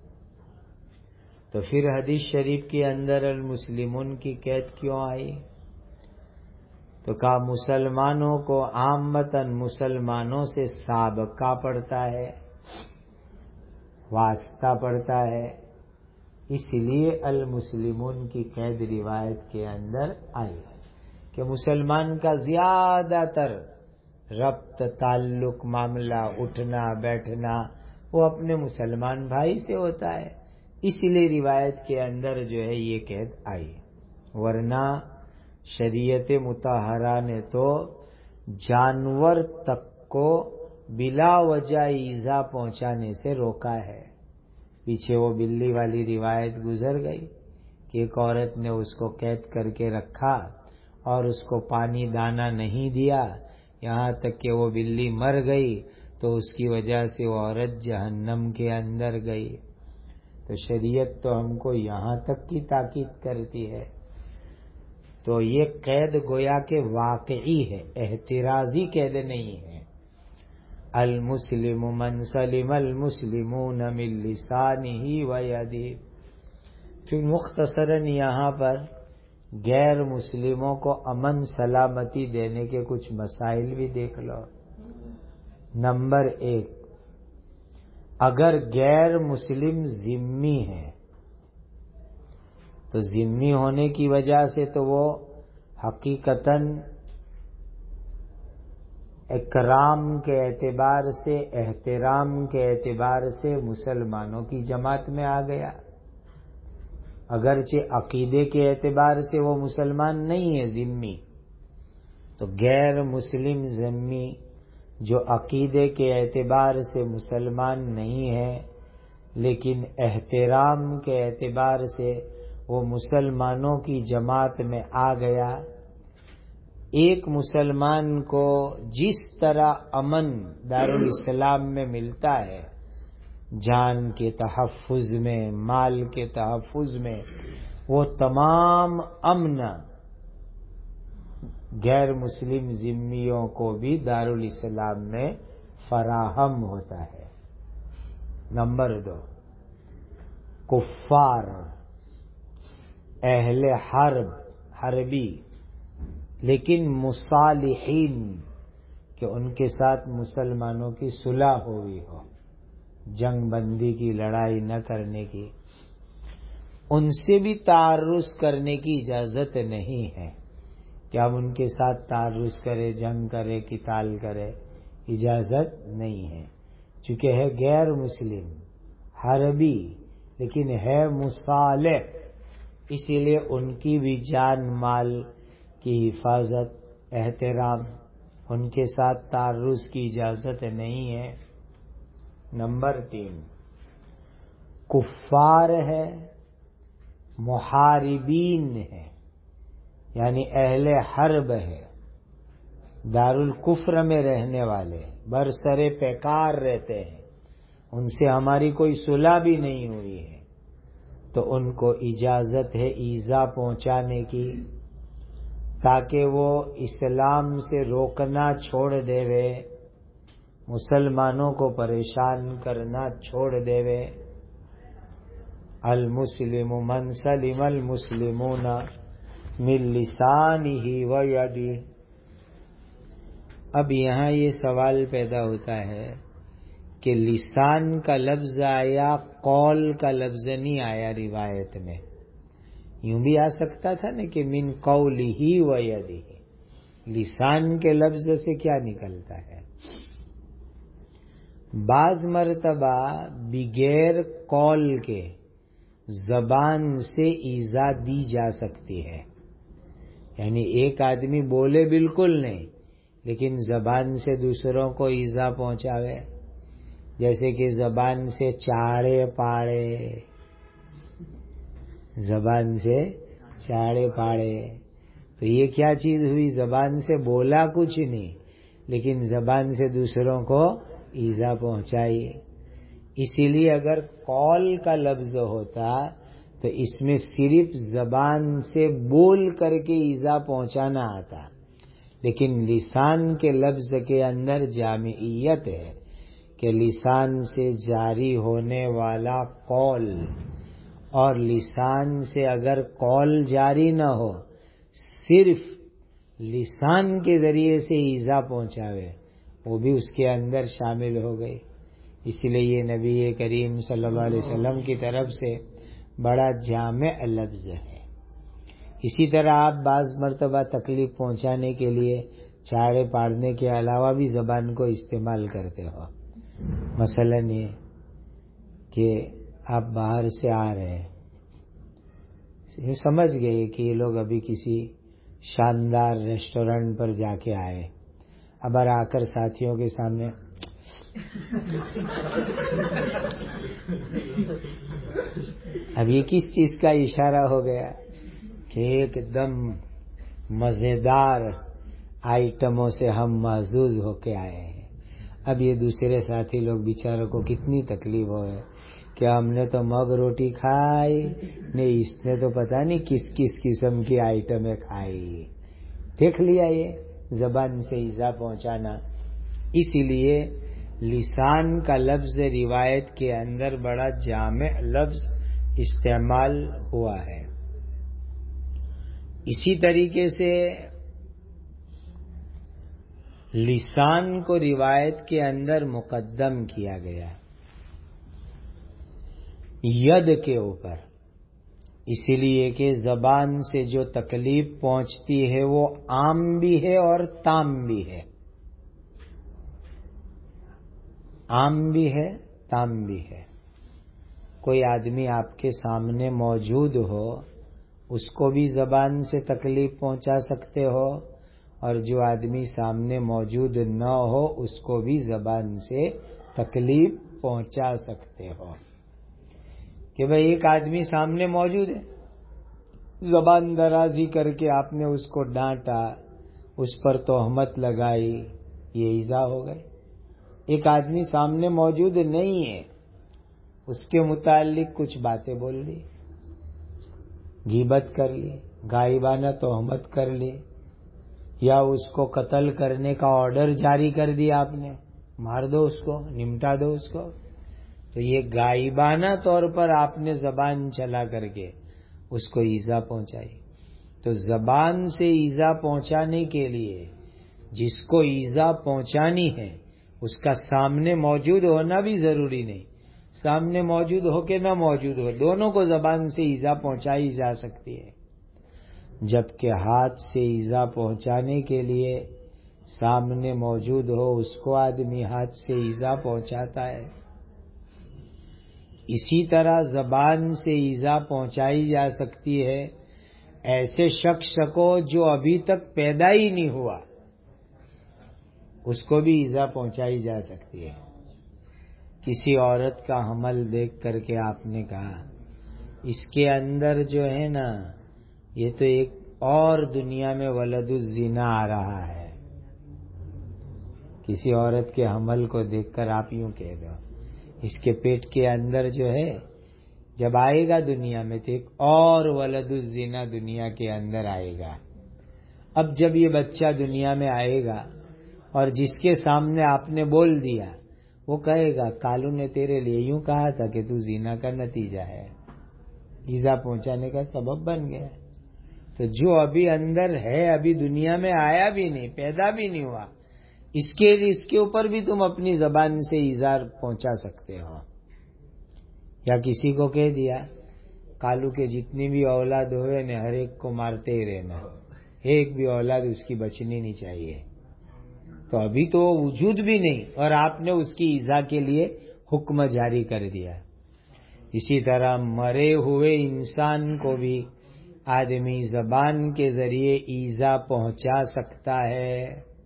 تو پھر حدیث شریف کے اندر المسلمون کی قید کیوں آئی؟ تو کہا مسلمانوں کو عامتاً مسلمانوں سے سابقہ پڑتا ہے، واسطہ پڑتا ہے، اس لیے المسلمون کی قید روایت کے اندر آئی ہے کہ مسلمان کا زیادہ تر ربط، تعلق، معاملہ، اٹھنا بیٹھنا وہ اپنے مسلمان بھائی سے ہوتا ہے، اس لیے روایت کے اندر جو ہے یہ قید آئی، ورنہ شریعت مطہرہ نے تو جانور تک کو بلا وجہ ایذا پہنچانے سے روکا ہے۔ پیچھے وہ بلی والی روایت گزر گئی کہ ایک عورت نے اس کو قید کر کے رکھا اور اس کو پانی دانا نہیں دیا، یہاں تک کہ وہ بلی مر گئی تو اس کی وجہ سے وہ عورت جہنم کے اندر گئی۔ تو شریعت تو ہم کو یہاں تک کی تاکید کرتی ہے۔ تو یہ قید گویا کہ واقعی ہے، احترازی قید نہیں ہے۔ المسلم من سلم المسلمون من لسانہ ویدہ۔ پھر مختصراً یہاں پر غیر مسلموں کو امن سلامتی دینے کے کچھ مسائل بھی دیکھ لو۔ نمبر 1، اگر غیر مسلم ذمہ ہے تو ذمہ ہونے کی وجہ سے تو وہ حقیقتاً اکرام کے اعتبار سے، احترام کے اعتبار سے مسلمانوں کی جماعت میں آ گیا، اگرچہ عقیدے کے اعتبار سے وہ مسلمان نہیں ہے ذمہ۔ تو غیر مسلم ذمہ جو عقیدے کے اعتبار سے مسلمان نہیں ہے لیکن احترام کے اعتبار سے وہ مسلمانوں کی جماعت میں آ گیا، ایک مسلمان کو جس طرح امن دارالاسلام میں ملتا ہے، جان کے تحفظ میں، مال کے تحفظ میں، وہ تمام امن غیر مسلم ذمیوں کو بھی دارالاسلام میں فراہم ہوتا ہے۔ نمبر 2، کفار، اہل حرب، حربی لیکن مصالحین کہ ان کے ساتھ مسلمانوں کی صلح ہوئی ہو، جنگ بندی کی، لڑائی نہ کرنے کی، ان سے بھی تعرض کرنے کی اجازت نہیں ہے کہ اب ان کے ساتھ تعرض کرے، جنگ کرے، قتال کرے، اجازت نہیں ہے، چونکہ ہے غیر مسلم، حربی، لیکن ہے مصالح، اسی لیے ان کی بھی جان مال کی حفاظت، احترام، ان کے ساتھ تعرض کی اجازت نہیں ہے۔ نمبر 3، کفار ہے، محاربین ہے، یعنی اہل حرب ہے، دارالکفر میں رہنے والے، برسر پیکار رہتے ہیں، ان سے ہماری کوئی صلح بھی نہیں ہوئی ہے، تو ان کو اجازت ہے ایذا پہنچانے کی، تاکہ وہ اسلام سے روکنا چھوڑ دے، مسلمانوں کو پریشان کرنا چھوڑ دے۔ المسلم من سلم المسلمون من لسانہ و یدہ۔ اب یہاں یہ سوال پیدا ہوتا ہے کہ لسان کا لفظ آیا، قول کا لفظ نہیں آیا روایت میں، یوں بھی آ سکتا تھا نا کہ من قولہ و یدہ، لسان کے لفظ سے کیا نکلتا ہے؟ بعض مرتبہ بغیر قول کے زبان سے ایذا دی جا سکتی ہے، یعنی ایک آدمی بولے بالکل نہیں لیکن زبان سے دوسروں کو ایذا پہنچاوے، جیسے کہ زبان سے چاڑے پاڑے، زبان سے چاڑے پاڑے، تو یہ کیا چیز ہوئی؟ زبان سے بولا کچھ نہیں لیکن زبان سے دوسروں کو ایذا پہنچائی۔ اسی لیے اگر قول کا لفظ ہوتا تو اس میں صرف زبان سے بول کر کے ایذا پہنچانا آتا، لیکن لسان کے لفظ کے اندر جامعیت ہے کہ لسان سے جاری ہونے والا قول، اور لسان سے اگر قول جاری نہ ہو، صرف لسان کے ذریعے سے ایذا پہنچاوے، وہ بھی اس کے اندر شامل ہو گئی۔ اسی لیے یہ نبی کریم صلی اللہ علیہ وسلم کی طرف سے بڑا جامع لفظ ہے۔ اسی طرح آپ بعض مرتبہ تکلیف پہنچانے کے لیے چاڑے پاڑنے کے علاوہ بھی زبان کو استعمال کرتے ہو، مثلا یہ کہ آپ باہر سے آ رہے ہیں، سمجھ گئے کہ یہ لوگ ابھی کسی شاندار ریسٹورنٹ پر جا کے آئے، اب آ کر ساتھیوں کے سامنے اب یہ کس چیز کا اشارہ ہو گیا کہ ایک دم مزیدار آئٹموں سے ہم محظوظ ہو کے آئے ہیں۔ اب یہ دوسرے ساتھی لوگ بیچاروں کو کتنی تکلیف ہوئے کہ ہم نے تو مگ روٹی کھائی نہیں، اس نے تو پتہ نہیں کس کس قسم کی آئٹمیں کھائی۔ دیکھ لیا یہ زبان سے ایذا پہنچانا۔ اسی لیے لسان کا لفظ روایت کے اندر بڑا جامع لفظ استعمال ہوا ہے۔ اسی طریقے سے لسان کو روایت کے اندر مقدم کیا گیا ید کے اوپر، اسی لیے کہ زبان سے جو تکلیف پہنچتی ہے وہ عام بھی ہے اور تام بھی ہے، عام بھی ہے تام بھی ہے۔ کوئی آدمی آپ کے سامنے موجود ہو، اس کو بھی زبان سے تکلیف پہنچا سکتے ہو، اور جو آدمی سامنے موجود نہ ہو اس کو بھی زبان سے تکلیف پہنچا سکتے ہو۔ کہ بھئی ایک آدمی سامنے موجود ہے، زبان درازی کر کے آپ نے اس کو ڈانٹا، اس پر تہمت لگائی، یہ ایذا ہو گئی۔ ایک آدمی سامنے موجود نہیں ہے، اس کے متعلق کچھ باتیں بول دی، غیبت کر لی، غائبانہ تہمت کر لی، یا اس کو قتل کرنے کا آرڈر جاری کر دیا، آپ نے مار دو اس کو، نمٹا دو اس کو، تو یہ غائبانہ طور پر آپ نے زبان چلا کر کے اس کو ایذا پہنچائی۔ تو زبان سے ایذا پہنچانے کے لیے جس کو ایذا پہنچانی ہے اس کا سامنے موجود ہونا بھی ضروری نہیں، سامنے موجود ہو کہ نہ موجود ہو، دونوں کو زبان سے ایذا پہنچائی جا سکتی ہے، جبکہ ہاتھ سے ایذا پہنچانے کے لیے سامنے موجود ہو اس کو آدمی ہاتھ سے ایذا پہنچاتا ہے۔ اسی طرح زبان سے ایذا پہنچائی جا سکتی ہے ایسے شخص کو جو ابھی تک پیدا ہی نہیں ہوا، اس کو بھی ایذا پہنچائی جا سکتی ہے۔ کسی عورت کا حمل دیکھ کر کے آپ نے کہا اس کے اندر جو ہے نا یہ تو ایک اور دنیا میں ولد الزنا آ رہا ہے۔ کسی عورت کے حمل کو دیکھ کر آپ یوں کہہ دو اس کے پیٹ کے اندر جو ہے جب آئے گا دنیا میں تو ایک اور ولد الزنا دنیا کے اندر آئے گا۔ اب جب یہ بچہ دنیا میں آئے گا اور جس کے سامنے آپ نے بول دیا وہ کہے گا کالو نے تیرے لیے یوں کہا تھا کہ تو زنا کا نتیجہ ہے، ایذا پہنچانے کا سبب بن گیا۔ تو جو ابھی اندر ہے ابھی دنیا میں آیا بھی نہیں، پیدا بھی نہیں ہوا، اس کے اوپر بھی تم اپنی زبان سے ایذا پہنچا سکتے ہو۔ یا کسی کو کہہ دیا کالو کے جتنی بھی اولاد ہوئے نا ہر ایک کو مارتے ہی رہنا، ایک بھی اولاد اس کی بچنی نہیں چاہیے، تو ابھی تو وجود بھی نہیں اور آپ نے اس کی ایذا کے لیے حکم جاری کر دیا۔ اسی طرح مرے ہوئے انسان کو بھی آدمی زبان کے ذریعے ایذا پہنچا سکتا ہے۔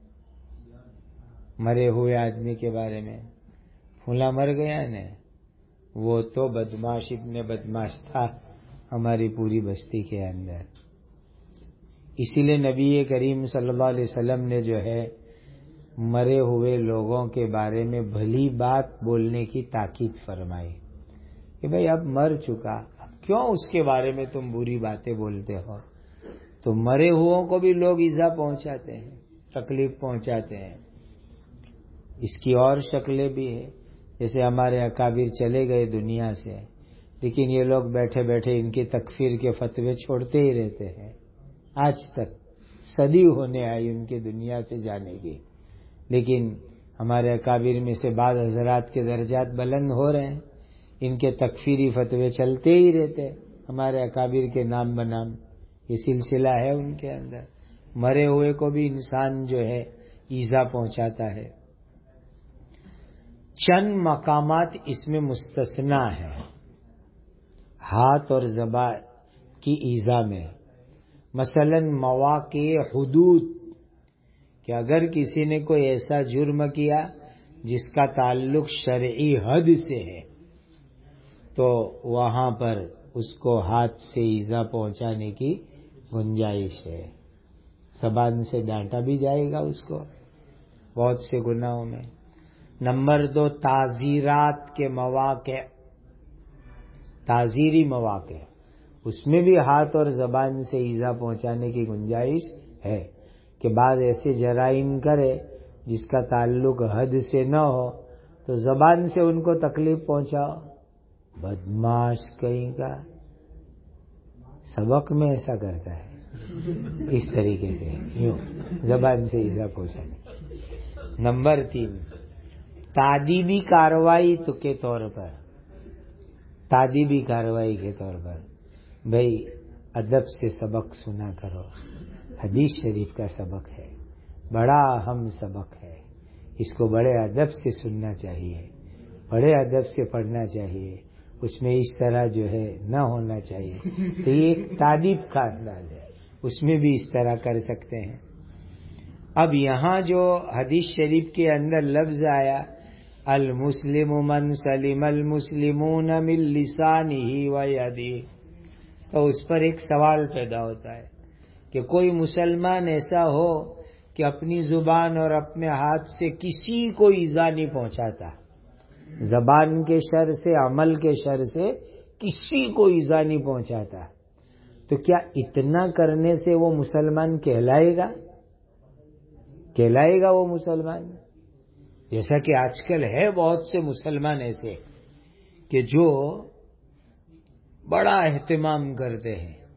مرے ہوئے آدمی کے بارے میں پھولا مر گیا نا، وہ تو بدماش ابن بدماش تھا ہماری پوری بستی کے اندر، اسی لیے نبی کریم صلی اللہ علیہ وسلم نے جو ہے مرے ہوئے لوگوں کے بارے میں بھلی بات بولنے کی تاکید فرمائی کہ بھئی اب مر چکا، اب کیوں اس کے بارے میں تم بری باتیں بولتے ہو؟ تو مرے ہوئوں کو بھی لوگ ایذا پہنچاتے ہیں، تکلیف پہنچاتے ہیں۔ اس کی اور شکلیں بھی ہیں، جیسے ہمارے اکابر چلے گئے دنیا سے لیکن یہ لوگ بیٹھے بیٹھے ان کی تکفیر کے فتوے چھوڑتے ہی رہتے ہیں، آج تک صدی ہونے آئی ان کے دنیا سے جانے کی، لیکن ہمارے اکابر میں سے بعض حضرات کے درجات بلند ہو رہے ہیں، ان کے تکفیری فتوے چلتے ہی رہتے ہمارے اکابر کے نام بنام، یہ سلسلہ ہے ان کے اندر۔ مرے ہوئے کو بھی انسان جو ہے ایذا پہنچاتا ہے۔ چند مقامات اس میں مستثنا ہے ہاتھ اور زبان کی ایذا میں، مثلا مواقع حدود، کہ اگر کسی نے کوئی ایسا جرم کیا جس کا تعلق شرعی حد سے ہے تو وہاں پر اس کو ہاتھ سے ایذا پہنچانے کی گنجائش ہے، زبان سے ڈانٹا بھی جائے گا اس کو بہت سے گناہوں میں۔ نمبر 2 تعزیرات کے مواقع، تعزیری مواقع، اس میں بھی ہاتھ اور زبان سے ایذا پہنچانے کی گنجائش ہے کہ بعض ایسے جرائم کرے جس کا تعلق حد سے نہ ہو تو زبان سے ان کو تکلیف پہنچاؤ، بدماش کہیں کا سبق میں ایسا کرتا ہے، اس طریقے سے یوں زبان سے ایذا پہنچانے۔ نمبر 3 تعدیبی کارروائی کے طور پر، تعدیبی کارروائی کے طور پر بھئی ادب سے سبق سنا کرو، حدیث شریف کا سبق ہے، بڑا اہم سبق ہے، اس کو بڑے ادب سے سننا چاہیے، بڑے ادب سے پڑھنا چاہیے، اس میں اس طرح جو ہے نہ ہونا چاہیے، تو یہ ایک تعدیب کا انداز ہے، اس میں بھی اس طرح کر سکتے ہیں۔ اب یہاں جو حدیث شریف کے اندر لفظ آیا المسلم من سلم المسلمون من لسانہ ویدہ، تو اس پر ایک سوال پیدا ہوتا ہے کہ کوئی مسلمان ایسا ہو کہ اپنی زبان اور اپنے ہاتھ سے کسی کو ایذا نہیں پہنچاتا، زبان کے شر سے، عمل کے شر سے کسی کو ایذا نہیں پہنچاتا، تو کیا اتنا کرنے سے وہ مسلمان کہلائے گا؟ کہلائے گا وہ مسلمان؟ جیسا کہ آج کل ہے بہت سے مسلمان ایسے کہ جو بڑا اہتمام کرتے ہیں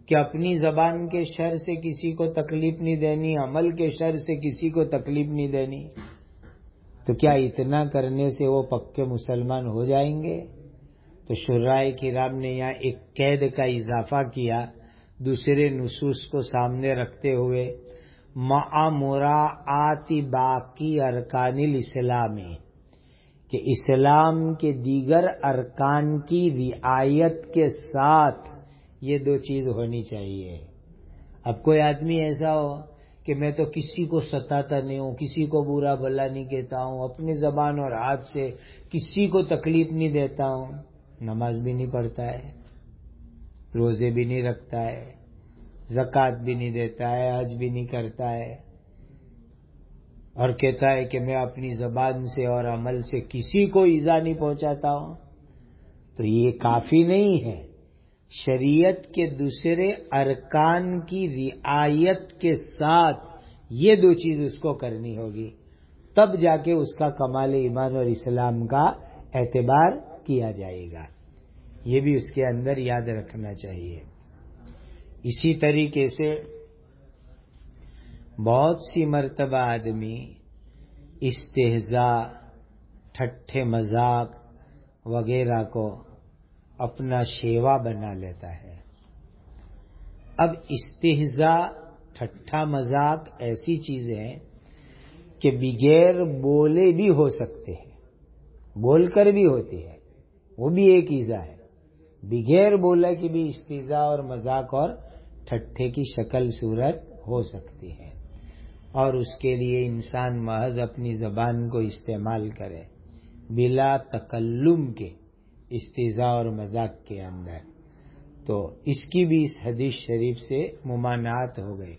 کہ اپنی زبان کے شر سے کسی کو تکلیف نہیں دینی، عمل کے شر سے کسی کو تکلیف نہیں دینی، تو کیا اتنا کرنے سے وہ پکے مسلمان ہو جائیں گے؟ تو شرائع کرام نے یہاں ایک قید کا اضافہ کیا دوسرے نصوص کو سامنے رکھتے ہوئے، مع مراعات باقی ارکان الاسلام، کہ اسلام کے دیگر ارکان کی رعایت کے ساتھ یہ دو چیز ہونی چاہیے۔ اب کوئی آدمی ایسا ہو کہ میں تو کسی کو ستاتا نہیں ہوں، کسی کو برا بھلا نہیں کہتا ہوں، اپنی زبان اور ہاتھ سے کسی کو تکلیف نہیں دیتا ہوں، نماز بھی نہیں پڑھتا ہے، روزے بھی نہیں رکھتا ہے، زکوٰۃ بھی نہیں دیتا ہے، حج بھی نہیں کرتا ہے، اور کہتا ہے کہ میں اپنی زبان سے اور عمل سے کسی کو ایذا نہیں پہنچاتا ہوں، تو یہ کافی نہیں ہے۔ شریعت کے دوسرے ارکان کی رعایت کے ساتھ یہ دو چیز اس کو کرنی ہوگی، تب جا کے اس کا کمال ایمان اور اسلام کا اعتبار کیا جائے گا۔ یہ بھی اس کے اندر یاد رکھنا چاہیے۔ اسی طریقے سے بہت سی مرتبہ آدمی استہزاء، ٹھٹھے مذاق وغیرہ کو اپنا شیوا بنا لیتا ہے۔ اب استہزاء، ٹھٹھا مذاق ایسی چیزیں ہیں کہ بغیر بولے بھی ہو سکتے ہیں، بول کر بھی ہوتی ہے، وہ بھی ایک ایذا ہے۔ بغیر بولے کہ بھی استہزاء اور مذاق اور ٹھٹھے کی شکل صورت ہو سکتی ہے، اور اس کے لیے انسان محض اپنی زبان کو استعمال کرے بلا تکلم کے استہزاء اور مذاق کے اندر، تو اس کی بھی اس حدیث شریف سے ممانعت ہو گئی۔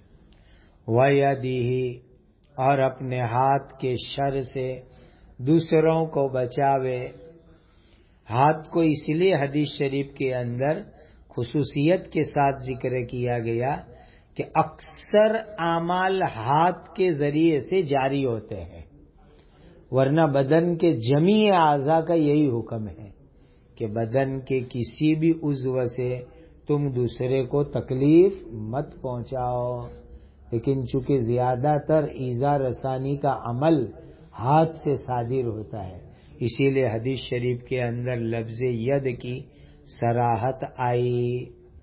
وَيَدِهِ، اور اپنے ہاتھ کے شر سے دوسروں کو بچاوے۔ ہاتھ کو اس لیے حدیث شریف کے اندر خصوصیت کے ساتھ ذکر کیا گیا کہ اکثر اعمال ہاتھ کے ذریعے سے جاری ہوتے ہیں، ورنہ بدن کے جمیع اعضاء کا یہی حکم ہے کہ بدن کے کسی بھی عضو سے تم دوسرے کو تکلیف مت پہنچاؤ، لیکن چونکہ زیادہ تر ایذا رسانی کا عمل ہاتھ سے صادر ہوتا ہے، اسی لیے حدیث شریف کے اندر لفظ ید کی صراحت آئی۔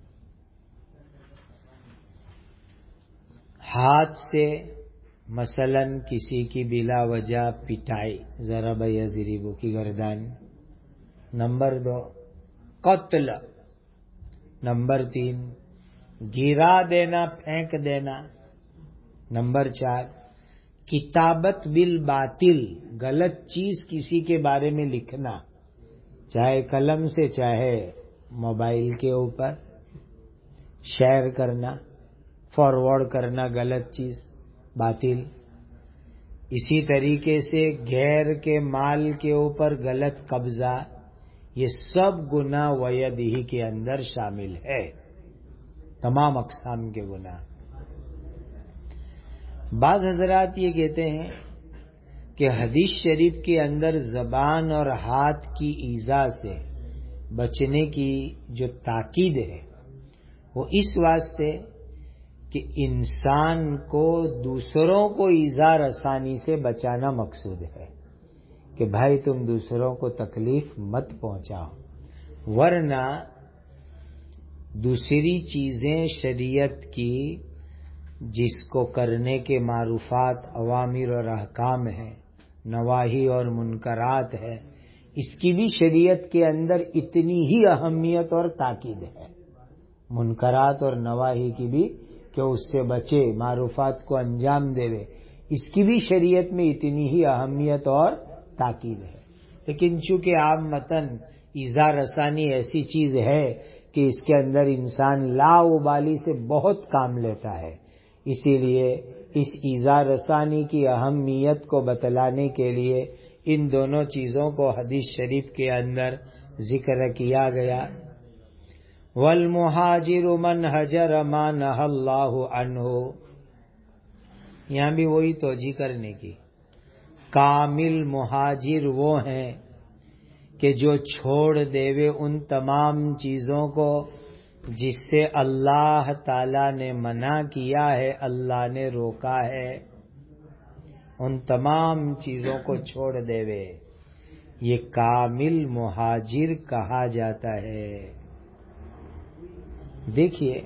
ہاتھ سے مثلا کسی کی بلا وجہ پٹائی، ضرب یضرب کی گردان، نمبر 2 قتل، نمبر 3 گرا دینا، پھینک دینا، نمبر 4 کتابت بالباطل، غلط چیز کسی کے بارے میں لکھنا، چاہے قلم سے چاہے موبائل کے اوپر، شیئر کرنا، فارورڈ کرنا غلط چیز، باطل۔ اسی طریقے سے غیر کے مال کے اوپر غلط قبضہ، یہ سب گناہ ویدہی کے اندر شامل ہے، تمام اقسام کے گناہ۔ بعض حضرات یہ کہتے ہیں کہ حدیث شریف کے اندر زبان اور ہاتھ کی ایذا سے بچنے کی جو تاکید ہے وہ اس واسطے کہ انسان کو دوسروں کو ایذا رسانی سے بچانا مقصود ہے، کہ بھائی تم دوسروں کو تکلیف مت پہنچاؤ، ورنہ دوسری چیزیں شریعت کی جس کو کرنے کے معروفات، اوامر اور احکام ہیں، نواہی اور منکرات ہے، اس کی بھی شریعت کے اندر اتنی ہی اہمیت اور تاکید ہے، منکرات اور نواہی کی بھی، کہ اس سے بچے، معروفات کو انجام دے، اس کی بھی شریعت میں اتنی ہی اہمیت اور تاکید ہے۔ لیکن چونکہ عامتاً ایذا رسانی ایسی چیز ہے کہ اس کے اندر انسان لا ابالی سے بہت کام لیتا ہے، اسی لیے اس ایذا رسانی کی اہمیت کو بتلانے کے لیے ان دونوں چیزوں کو حدیث شریف کے اندر ذکر کیا گیا۔ والمہاجر من ہجر ما نہی اللہ عنہ، یہاں بھی وہی توجیہ کرنے کی، کامل مہاجر وہ ہیں کہ جو چھوڑ دیوے ان تمام چیزوں کو جس سے اللہ تعالی نے منع کیا ہے، اللہ نے روکا ہے، ان تمام چیزوں کو چھوڑ دے وے، یہ کامل مہاجر کہا جاتا ہے۔ دیکھیے،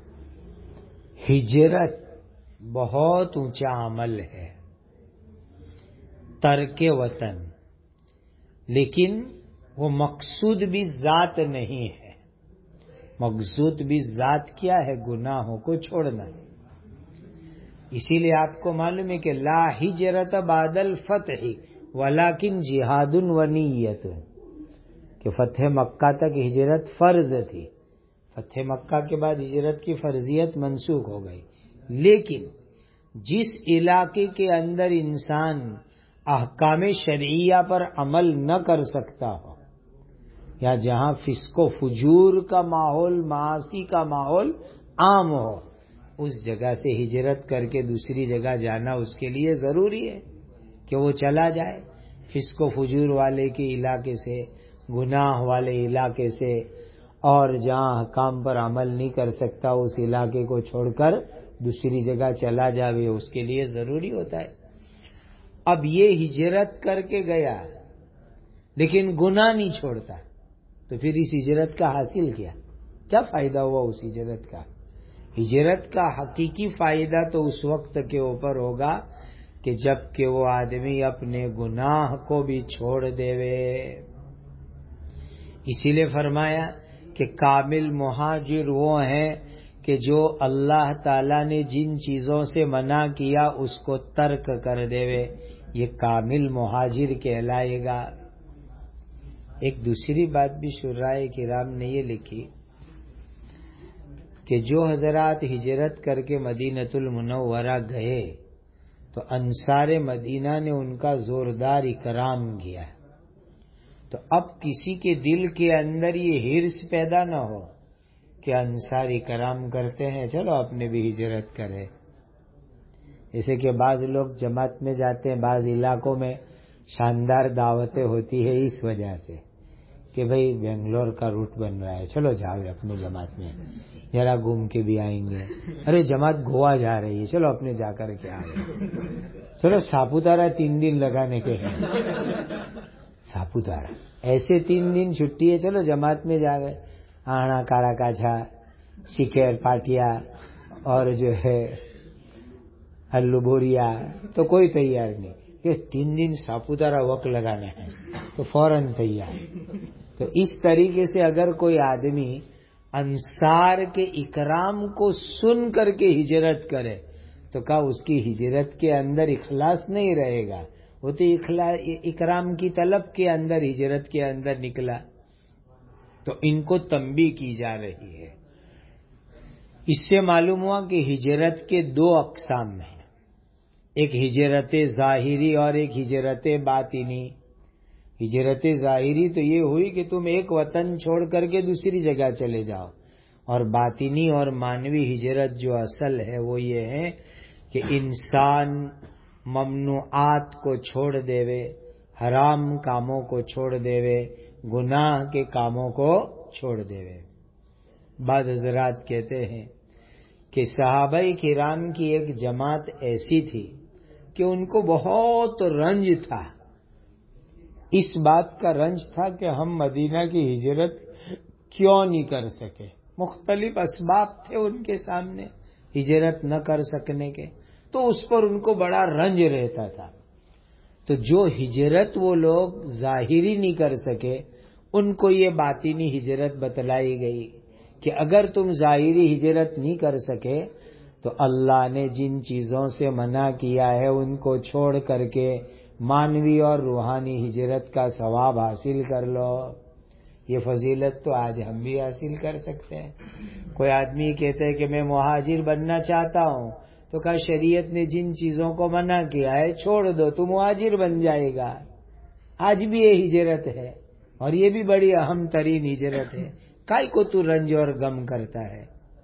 ہجرت بہت اونچا عمل ہے، ترک وطن، لیکن وہ مقصود بھی ذات نہیں ہے۔ مقصود بھی ذات کیا ہے؟ گناہوں کو چھوڑنا۔ اسی لیے آپ کو معلوم ہے کہ لا ہجرت بعد الفتح ولکن جہاد ونیت، کہ فتح مکہ تک ہجرت فرض تھی، فتح مکہ کے بعد ہجرت کی فرضیت منسوخ ہو گئی، لیکن جس علاقے کے اندر انسان احکام شرعیہ پر عمل نہ کر سکتا ہو، یا جہاں فسق و فجور کا ماحول، معاصی کا ماحول عام ہو، اس جگہ سے ہجرت کر کے دوسری جگہ جانا اس کے لیے ضروری ہے کہ وہ چلا جائے فسق و فجور والے کے علاقے سے، گناہ والے علاقے سے، اور جہاں حکام پر عمل نہیں کر سکتا اس علاقے کو چھوڑ کر دوسری جگہ چلا جاوے، اس کے لیے ضروری ہوتا ہے۔ اب یہ ہجرت کر کے گیا لیکن گناہ نہیں چھوڑتا، تو پھر اس ہجرت کا حاصل کیا فائدہ ہوا اس ہجرت کا؟ ہجرت کا حقیقی فائدہ تو اس وقت کے اوپر ہوگا کہ جب کہ وہ آدمی اپنے گناہ کو بھی چھوڑ دے وے۔ اسی لیے فرمایا کہ کامل مہاجر وہ ہیں کہ جو اللہ تعالیٰ نے جن چیزوں سے منع کیا اس کو ترک کر دے وے، یہ کامل مہاجر کہلائے گا۔ ایک دوسری بات بھی شراح کرام نے یہ لکھی کہ جو حضرات ہجرت کر کے مدینۃ المنورہ گئے تو انصار مدینہ نے ان کا زوردار اکرام کیا، تو اب کسی کے دل کے اندر یہ حرص پیدا نہ ہو کہ انصار اکرام کرتے ہیں، چلو اپنے بھی ہجرت کرے۔ جیسے کہ بعض لوگ جماعت میں جاتے ہیں، بعض علاقوں میں شاندار دعوتیں ہوتی ہے اس وجہ سے کہ بھئی بنگلور کا روٹ بن رہا ہے، چلو جاؤ اپنے جماعت میں، ذرا گھوم کے بھی آئیں گے۔ ارے جماعت گوا جا رہی ہے، چلو اپنے جا کر کے آئیں گے۔ چلو ساپوتارہ 3 دن لگانے کے ہیں، ساپوتارہ ایسے 3 دن چھٹی ہے، چلو جماعت میں جا گئے، آنا کاراکاچھا، سکیر پاٹیا اور جو ہے ہلو بوریا، تو کوئی تیار نہیں کہ 3 دن ساپوتارہ وقت لگانا ہے تو فوراً تیار۔ تو اس طریقے سے اگر کوئی آدمی انصار کے اکرام کو سن کر کے ہجرت کرے تو کہا اس کی ہجرت کے اندر اخلاص نہیں رہے گا، وہ تو اکرام کی طلب کے اندر ہجرت کے اندر نکلا۔ تو ان کو تنبیہ کی جا رہی ہے۔ اس سے معلوم ہوا کہ ہجرت کے 2 اقسام ہیں، ایک ہجرت ظاہری اور ایک ہجرت باطنی۔ ہجرت ظاہری تو یہ ہوئی کہ تم ایک وطن چھوڑ کر کے دوسری جگہ چلے جاؤ، اور باطنی اور معنوی ہجرت جو اصل ہے وہ یہ ہے کہ انسان ممنوعات کو چھوڑ دے وے، حرام کاموں کو چھوڑ دے وے، گناہ کے کاموں کو چھوڑ دے وے۔ بعض حضرات کہتے ہیں کہ صحابہ کرام کی ایک جماعت ایسی تھی کہ ان کو بہت رنج تھا، اس بات کا رنج تھا کہ ہم مدینہ کی ہجرت کیوں نہیں کر سکے۔ مختلف اسباب تھے ان کے سامنے ہجرت نہ کر سکنے کے، تو اس پر ان کو بڑا رنج رہتا تھا۔ تو جو ہجرت وہ لوگ ظاہری نہیں کر سکے ان کو یہ باطنی ہجرت بتلائی گئی کہ اگر تم ظاہری ہجرت نہیں کر سکے تو اللہ نے جن چیزوں سے منع کیا ہے ان کو چھوڑ کر کے مانوی اور روحانی ہجرت کا ثواب حاصل کر لو۔ یہ فضیلت تو آج ہم بھی حاصل کر سکتے ہیں۔ کوئی آدمی کہتا ہے کہ میں مہاجر بننا چاہتا ہوں، تو کہا شریعت نے جن چیزوں کو منع کیا ہے چھوڑ دو تو مہاجر بن جائے گا۔ آج بھی یہ ہجرت ہے اور یہ بھی بڑی اہم ترین ہجرت ہے، کائے کو تو رنج اور غم کرتا ہے۔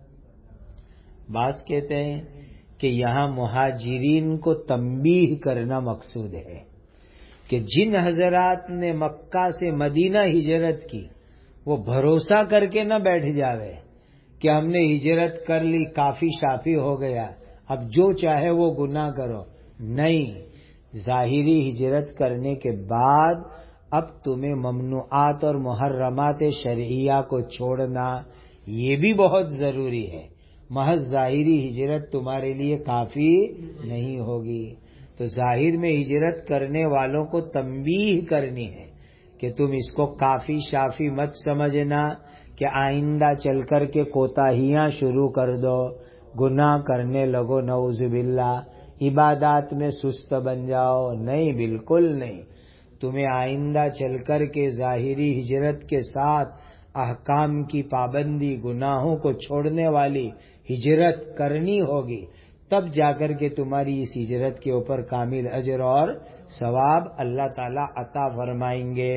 بعض کہتے ہیں کہ یہاں مہاجرین کو تنبیہ کرنا مقصود ہے کہ جن حضرات نے مکہ سے مدینہ ہجرت کی وہ بھروسہ کر کے نہ بیٹھ جاوے کہ ہم نے ہجرت کر لی کافی شافی ہو گیا، اب جو چاہے وہ گناہ کرو. نہیں، ظاہری ہجرت کرنے کے بعد اب تمہیں ممنوعات اور محرمات شرعیہ کو چھوڑنا یہ بھی بہت ضروری ہے. محض ظاہری ہجرت تمہارے لیے کافی نہیں ہوگی. تو ظاہر میں ہجرت کرنے والوں کو تنبیہ کرنی ہے کہ تم اس کو کافی شافی مت سمجھنا کہ آئندہ چل کر کے کوتاہیاں شروع کر دو، گناہ کرنے لگو، نعوذ باللہ، عبادات میں سست بن جاؤ. نہیں، بالکل نہیں. تمہیں آئندہ چل کر کے ظاہری ہجرت کے ساتھ احکام کی پابندی، گناہوں کو چھوڑنے والی ہجرت کرنی ہوگی، تب جا کر کے تمہاری اس ہجرت کے اوپر کامل اجر اور ثواب اللہ تعالی عطا فرمائیں گے.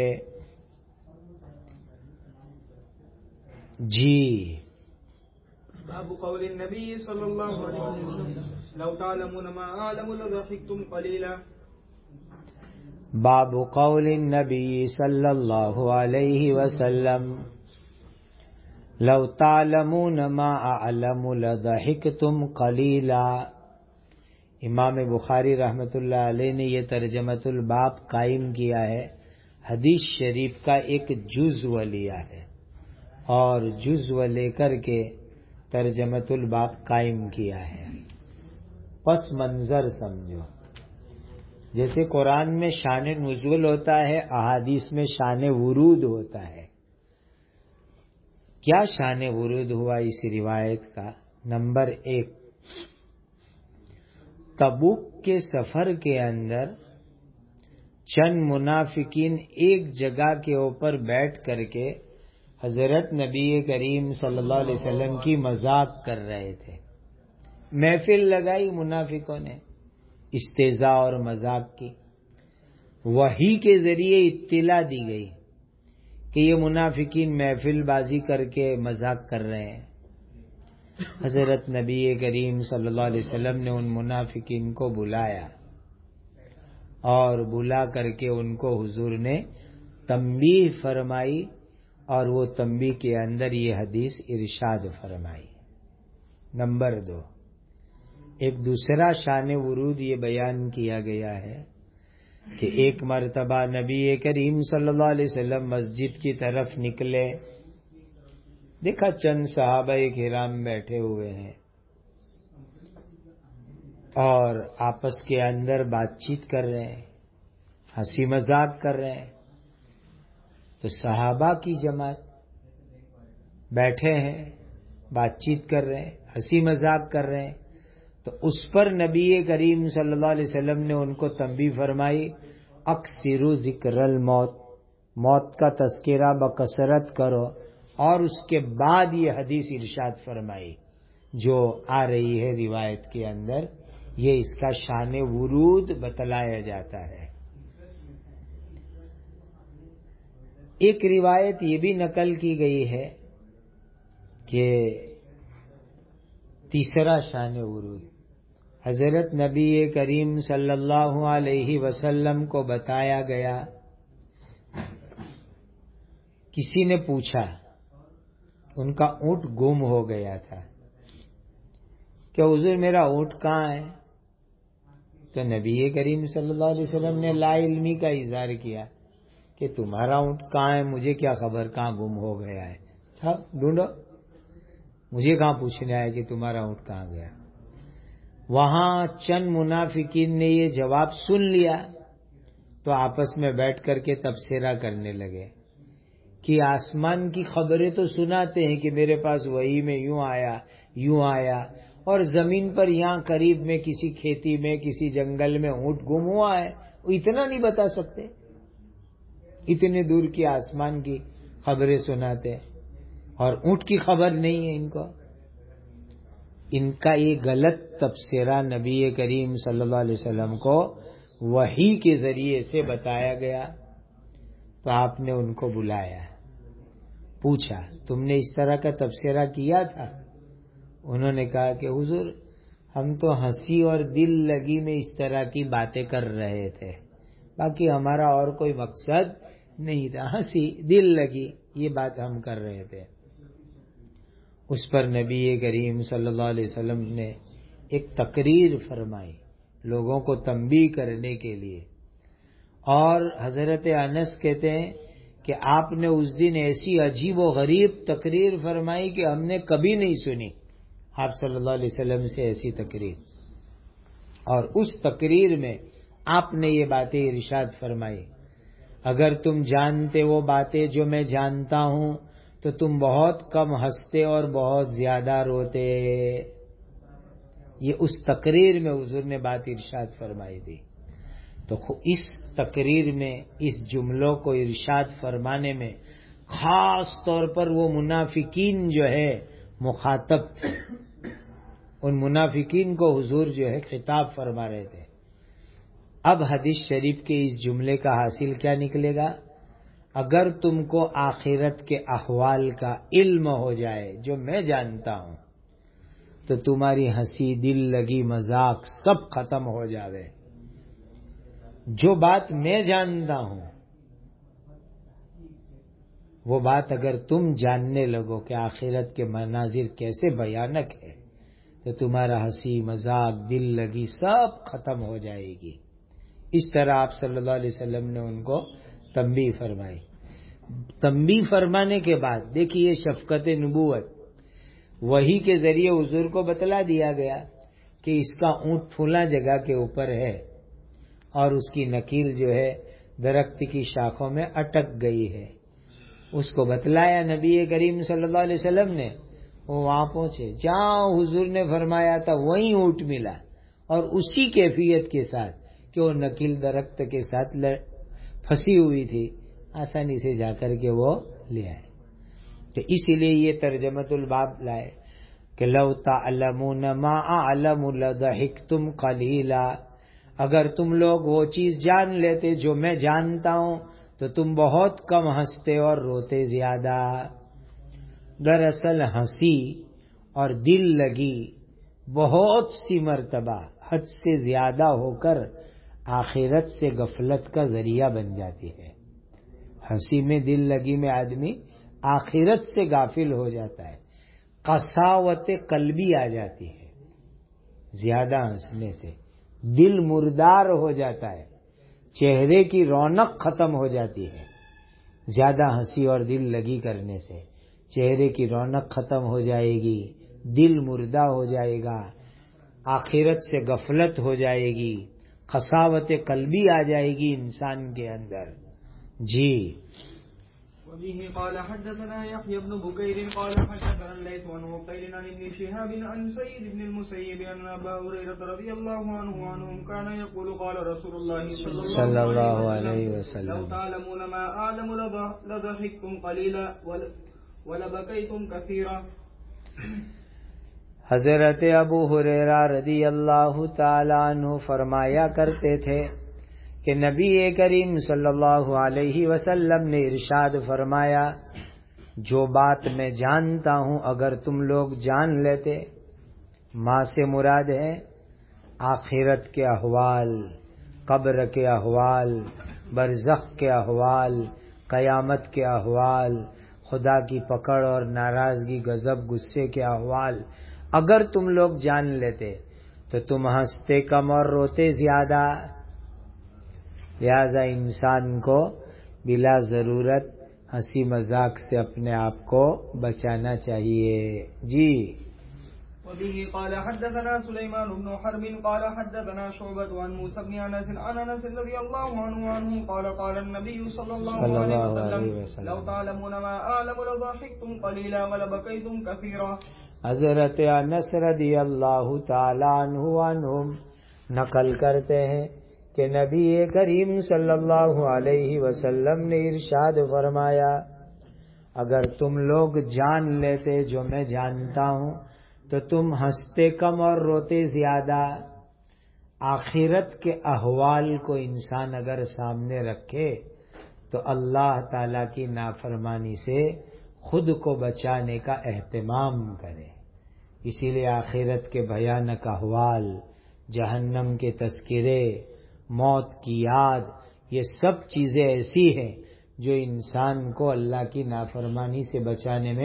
جی باب قول النبي صلى الله عليه وسلم لو تعلمون ما أعلم لضحكتم قليلا. باب قول النبی صلی اللہ علیہ وسلم لو تعلمون ما اعلم لضحکتم قلیلا. امام بخاری رحمۃ اللہ علیہ نے یہ ترجمۃ الباب قائم کیا ہے، حدیث شریف کا ایک جزو لیا ہے اور جزو لے کر کے ترجمۃ الباب قائم کیا ہے. پس منظر سمجھو، جیسے قرآن میں شان نزول ہوتا ہے، احادیث میں شان ورود ہوتا ہے. کیا شان ورود ہوا اس روایت کا؟ نمبر 1، تبوک کے سفر کے اندر چند منافقین ایک جگہ کے اوپر بیٹھ کر کے حضرت نبی کریم صلی اللہ علیہ وسلم کی مذاق کر رہے تھے. محفل لگائی منافقوں نے، استہزاء اور مذاق کی. وحی کے ذریعے اطلاع دی گئی کہ یہ منافقین محفل بازی کر کے مذاق کر رہے ہیں. حضرت نبی کریم صلی اللہ علیہ وسلم نے ان منافقین کو بلایا اور بلا کر کے ان کو حضور نے تنبیہ فرمائی، اور وہ تنبیہ کے اندر یہ حدیث ارشاد فرمائی. نمبر 2، ایک دوسرا شان ورود یہ بیان کیا گیا ہے کہ ایک مرتبہ نبی کریم صلی اللہ علیہ وسلم مسجد کی طرف نکلے، دیکھا چند صحابہ کرام بیٹھے ہوئے ہیں اور آپس کے اندر بات چیت کر رہے ہیں، ہنسی مذاق کر رہے ہیں. تو صحابہ کی جماعت بیٹھے ہیں، بات چیت کر رہے ہیں، ہنسی مذاق کر رہے ہیں. تو اس پر نبی کریم صلی اللہ علیہ وسلم نے ان کو تنبیہ فرمائی، اکثروا ذکر الموت، موت کا تذکرہ بکثرت کرو. اور اس کے بعد یہ حدیث ارشاد فرمائی جو آ رہی ہے روایت کے اندر، یہ اس کا شان ورود بتلایا جاتا ہے. ایک روایت یہ بھی نقل کی گئی ہے کہ تیسرا شان ورود حضرت نبی کریم صلی اللہ علیہ وسلم کو بتایا گیا. کسی نے پوچھا، ان کا اونٹ گم ہو گیا تھا، کہ حضور میرا اونٹ کہاں ہے؟ تو نبی کریم صلی اللہ علیہ وسلم نے لا علمی کا اظہار کیا کہ تمہارا اونٹ کہاں ہے، مجھے کیا خبر کہاں گم ہو گیا ہے، ڈھونڈو، مجھے کہاں پوچھنے آیا کہ تمہارا اونٹ کہاں گیا. وہاں چند منافقین نے یہ جواب سن لیا تو آپس میں بیٹھ کر کے تبصرہ کرنے لگے کہ آسمان کی خبریں تو سناتے ہیں کہ میرے پاس وحی میں یوں آیا یوں آیا، اور زمین پر یہاں قریب میں کسی کھیتی میں کسی جنگل میں اونٹ گم ہوا ہے، وہ اتنا نہیں بتا سکتے؟ اتنے دور کی آسمان کی خبریں سناتے اور اونٹ کی خبر نہیں ہے ان کو. ان کا یہ غلط تبصرہ نبی کریم صلی اللہ علیہ وسلم کو وحی کے ذریعے سے بتایا گیا. تو آپ نے ان کو بلایا، پوچھا تم نے اس طرح کا تبصرہ کیا تھا؟ انہوں نے کہا کہ حضور ہم تو ہنسی اور دل لگی میں اس طرح کی باتیں کر رہے تھے، باقی ہمارا اور کوئی مقصد نہیں تھا، ہنسی دل لگی یہ بات ہم کر رہے تھے. اس پر نبی کریم صلی اللہ علیہ وسلم نے ایک تقریر فرمائی لوگوں کو تنبیہ کرنے کے لیے، اور حضرت انس کہتے ہیں کہ آپ نے اس دن ایسی عجیب و غریب تقریر فرمائی کہ ہم نے کبھی نہیں سنی آپ صلی اللہ علیہ وسلم سے ایسی تقریر، اور اس تقریر میں آپ نے یہ باتیں ارشاد فرمائی، اگر تم جانتے وہ باتیں جو میں جانتا ہوں تو تم بہت کم ہنستے اور بہت زیادہ روتے۔ یہ اس تقریر میں حضور نے بات ارشاد فرمائی تھی۔ تو اس تقریر میں اس جملوں کو ارشاد فرمانے میں خاص طور پر وہ منافقین جو ہے مخاطب تھے، ان منافقین کو حضور جو ہے خطاب فرما رہے تھے۔ اب حدیث شریف کے اس جملے کا حاصل کیا نکلے گا؟ اگر تم کو آخرت کے احوال کا علم ہو جائے جو میں جانتا ہوں تو تمہاری ہنسی، دل لگی، مذاق سب ختم ہو جاوے۔ جو بات میں جانتا ہوں وہ بات اگر تم جاننے لگو کہ آخرت کے مناظر کیسے بھیانک ہے تو تمہارا ہنسی، مذاق، دل لگی سب ختم ہو جائے گی۔ اس طرح آپ صلی اللہ علیہ وسلم نے ان کو تنبیہ فرمائی۔ تنبیہ فرمانے کے بعد دیکھیے شفقت نبوت، وحی کے ذریعے حضور کو بتلا دیا گیا کہ اس کا اونٹ فلاں جگہ کے اوپر ہے اور اس کی نکیل جو ہے درخت کی شاخوں میں اٹک گئی ہے۔ اس کو بتلایا نبی کریم صلی اللہ علیہ وسلم نے، وہ وہاں پہنچے جہاں حضور نے فرمایا تھا وہیں اونٹ ملا، اور اسی کیفیت کے ساتھ کہ وہ نکیل درخت کے ساتھ پھنسی ہوئی تھی، آسانی سے جا کر کے وہ لے آئے۔ تو اسی لیے یہ ترجمۃ الباب لائے کہ لو تعلمون ما اعلم لضحکتم قلیلا، اگر تم لوگ وہ چیز جان لیتے جو میں جانتا ہوں تو تم بہت کم ہنستے اور روتے زیادہ۔ دراصل ہنسی اور دل لگی بہت سی مرتبہ حد سے زیادہ ہو کر آخرت سے غفلت کا ذریعہ بن جاتی ہے۔ ہنسی میں، دل لگی میں آدمی آخرت سے غافل ہو جاتا ہے، قساوت قلبی آ جاتی ہے۔ زیادہ ہنسنے سے دل مردار ہو جاتا ہے، چہرے کی رونق ختم ہو جاتی ہے۔ زیادہ ہنسی اور دل لگی کرنے سے چہرے کی رونق ختم ہو جائے گی، دل مردہ ہو جائے گا، آخرت سے غفلت ہو جائے گی، قساوت قلبی آ جائے گی انسان کے اندر۔ جی وبه قال حدثنا يحيى بن بكير قال حدثنا الليث عن عقيل عن ابن شهاب عن سعيد بن المسيب أن أبا هريرة رضي الله عنهم كان يقول قال رسول الله صلى الله عليه وسلم لو تعلمون ما أعلم لضحكتم قليلا ولبكيتم كثيرا۔ حضرت ابو ہریرہ رضی اللہ تعالیٰ عنہ فرمایا کرتے تھے کہ نبی کریم صلی اللہ علیہ وسلم نے ارشاد فرمایا، جو بات میں جانتا ہوں اگر تم لوگ جان لیتے، ماں سے مراد ہے آخرت کے احوال، قبر کے احوال، برزخ کے احوال، قیامت کے احوال، خدا کی پکڑ اور ناراضگی، غضب، غصے کے احوال اگر تم لوگ جان لیتے تو تم ہنستے کم اور روتے زیادہ۔ لہذا انسان کو بلا ضرورت ہنسی مذاق سے اپنے آپ کو بچانا چاہیے۔ جی وبه قال حدثنا سليمان بن حرب قال حدثنا شعبة عن موسى بن أنس عن أنس رضي الله عنه قال قال النبي صلى الله عليه وسلم لو تعلمون ما أعلم لضحكتم قليلا ولبكيتم كثيرا۔ حضرت انس رضی اللہ تعالی عنہم نقل کرتے ہیں کہ نبی کریم صلی اللہ علیہ وسلم نے ارشاد فرمایا، اگر تم لوگ جان لیتے جو میں جانتا ہوں تو تم ہنستے کم اور روتے زیادہ۔ آخرت کے احوال کو انسان اگر سامنے رکھے تو اللہ تعالی کی نافرمانی سے خود کو بچانے کا اہتمام کرے۔ اسی لیے آخرت کے بھیانک احوال، جہنم کے تذکرے، موت کی یاد، یہ سب چیزیں ایسی ہیں جو انسان کو اللہ کی نافرمانی سے بچانے میں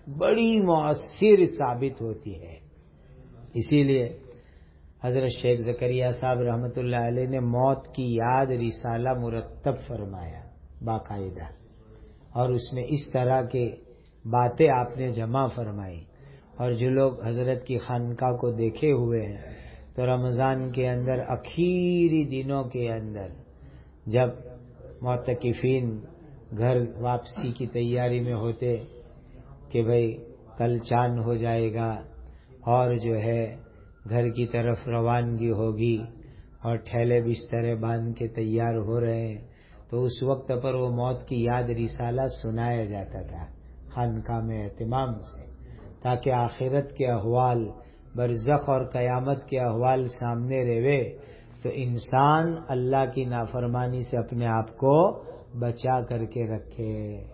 بڑی مؤثر ثابت ہوتی ہے. اسی لیے حضرت شیخ زکریا صاحب رحمۃ اللہ علیہ نے موت کی یاد رسالہ مرتب فرمایا باقاعدہ، اور اس میں اس طرح کے باتیں آپ نے جمع فرمائی. اور جو لوگ حضرت کی خانقاہ کو دیکھے ہوئے ہیں تو رمضان کے اندر اخیری دنوں کے اندر جب معتکفین گھر واپسی کی تیاری میں ہوتے کہ بھئی کل چاند ہو جائے گا اور جو ہے گھر کی طرف روانگی ہوگی اور ٹھیلے بسترے باندھ کے تیار ہو رہے ہیں، تو اس وقت پر وہ موت کی یاد رسالہ سنایا جاتا تھا خانقاہ میں اہتمام سے، تاکہ آخرت کے احوال، برزخ اور قیامت کے احوال سامنے رہے تو انسان اللہ کی نافرمانی سے اپنے آپ کو بچا کر کے رکھے.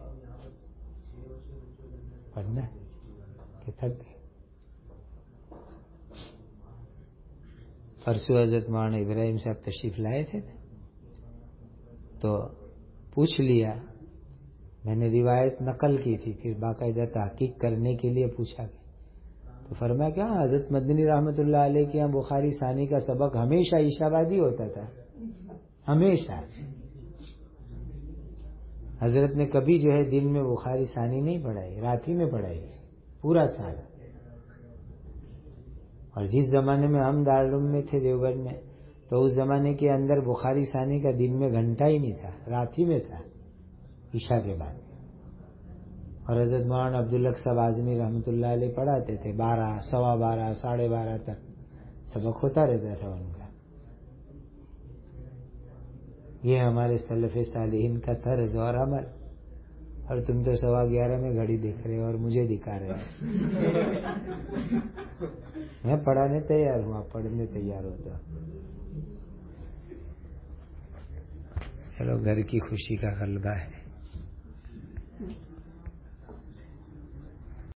پڑھنا کہ تھک گئے. پرسوں حضرت مولانا ابراہیم صاحب تشریف لائے تھے تو پوچھ لیا، میں نے روایت نقل کی تھی، پھر باقاعدہ تحقیق کرنے کے لیے پوچھا گیا تو فرمایا کہ حضرت مدنی رحمۃ اللہ علیہ کے یہاں بخاری ثانی کا سبق ہمیشہ عشاء بعد ہوتا تھا، ہمیشہ. حضرت نے کبھی جو ہے دن میں بخاری ثانی نہیں پڑھائی، رات ہی میں پڑھائی پورا سال. اور جس زمانے میں ہم دارالعلوم میں تھے دیوبند میں، تو اس زمانے کے اندر بخاری ثانی کا دن میں گھنٹہ ہی نہیں تھا، رات ہی میں تھا عشاء کے بعد. اور حضرت مولانا عبداللہ صاحب اعظمی رحمۃ اللہ علیہ پڑھاتے تھے 12، 12:15، 12:30 تک سبق ہوتا رہتا تھا ان کا. یہ ہمارے سلف صالحین کا طرز اور عمل. اور تم تو 11:15 میں گھڑی دیکھ رہے ہو اور مجھے دکھا رہے ہو. میں پڑھانے تیار ہوں، آپ پڑھنے تیار ہوتا. چلو گھر کی خوشی کا غلبہ ہے.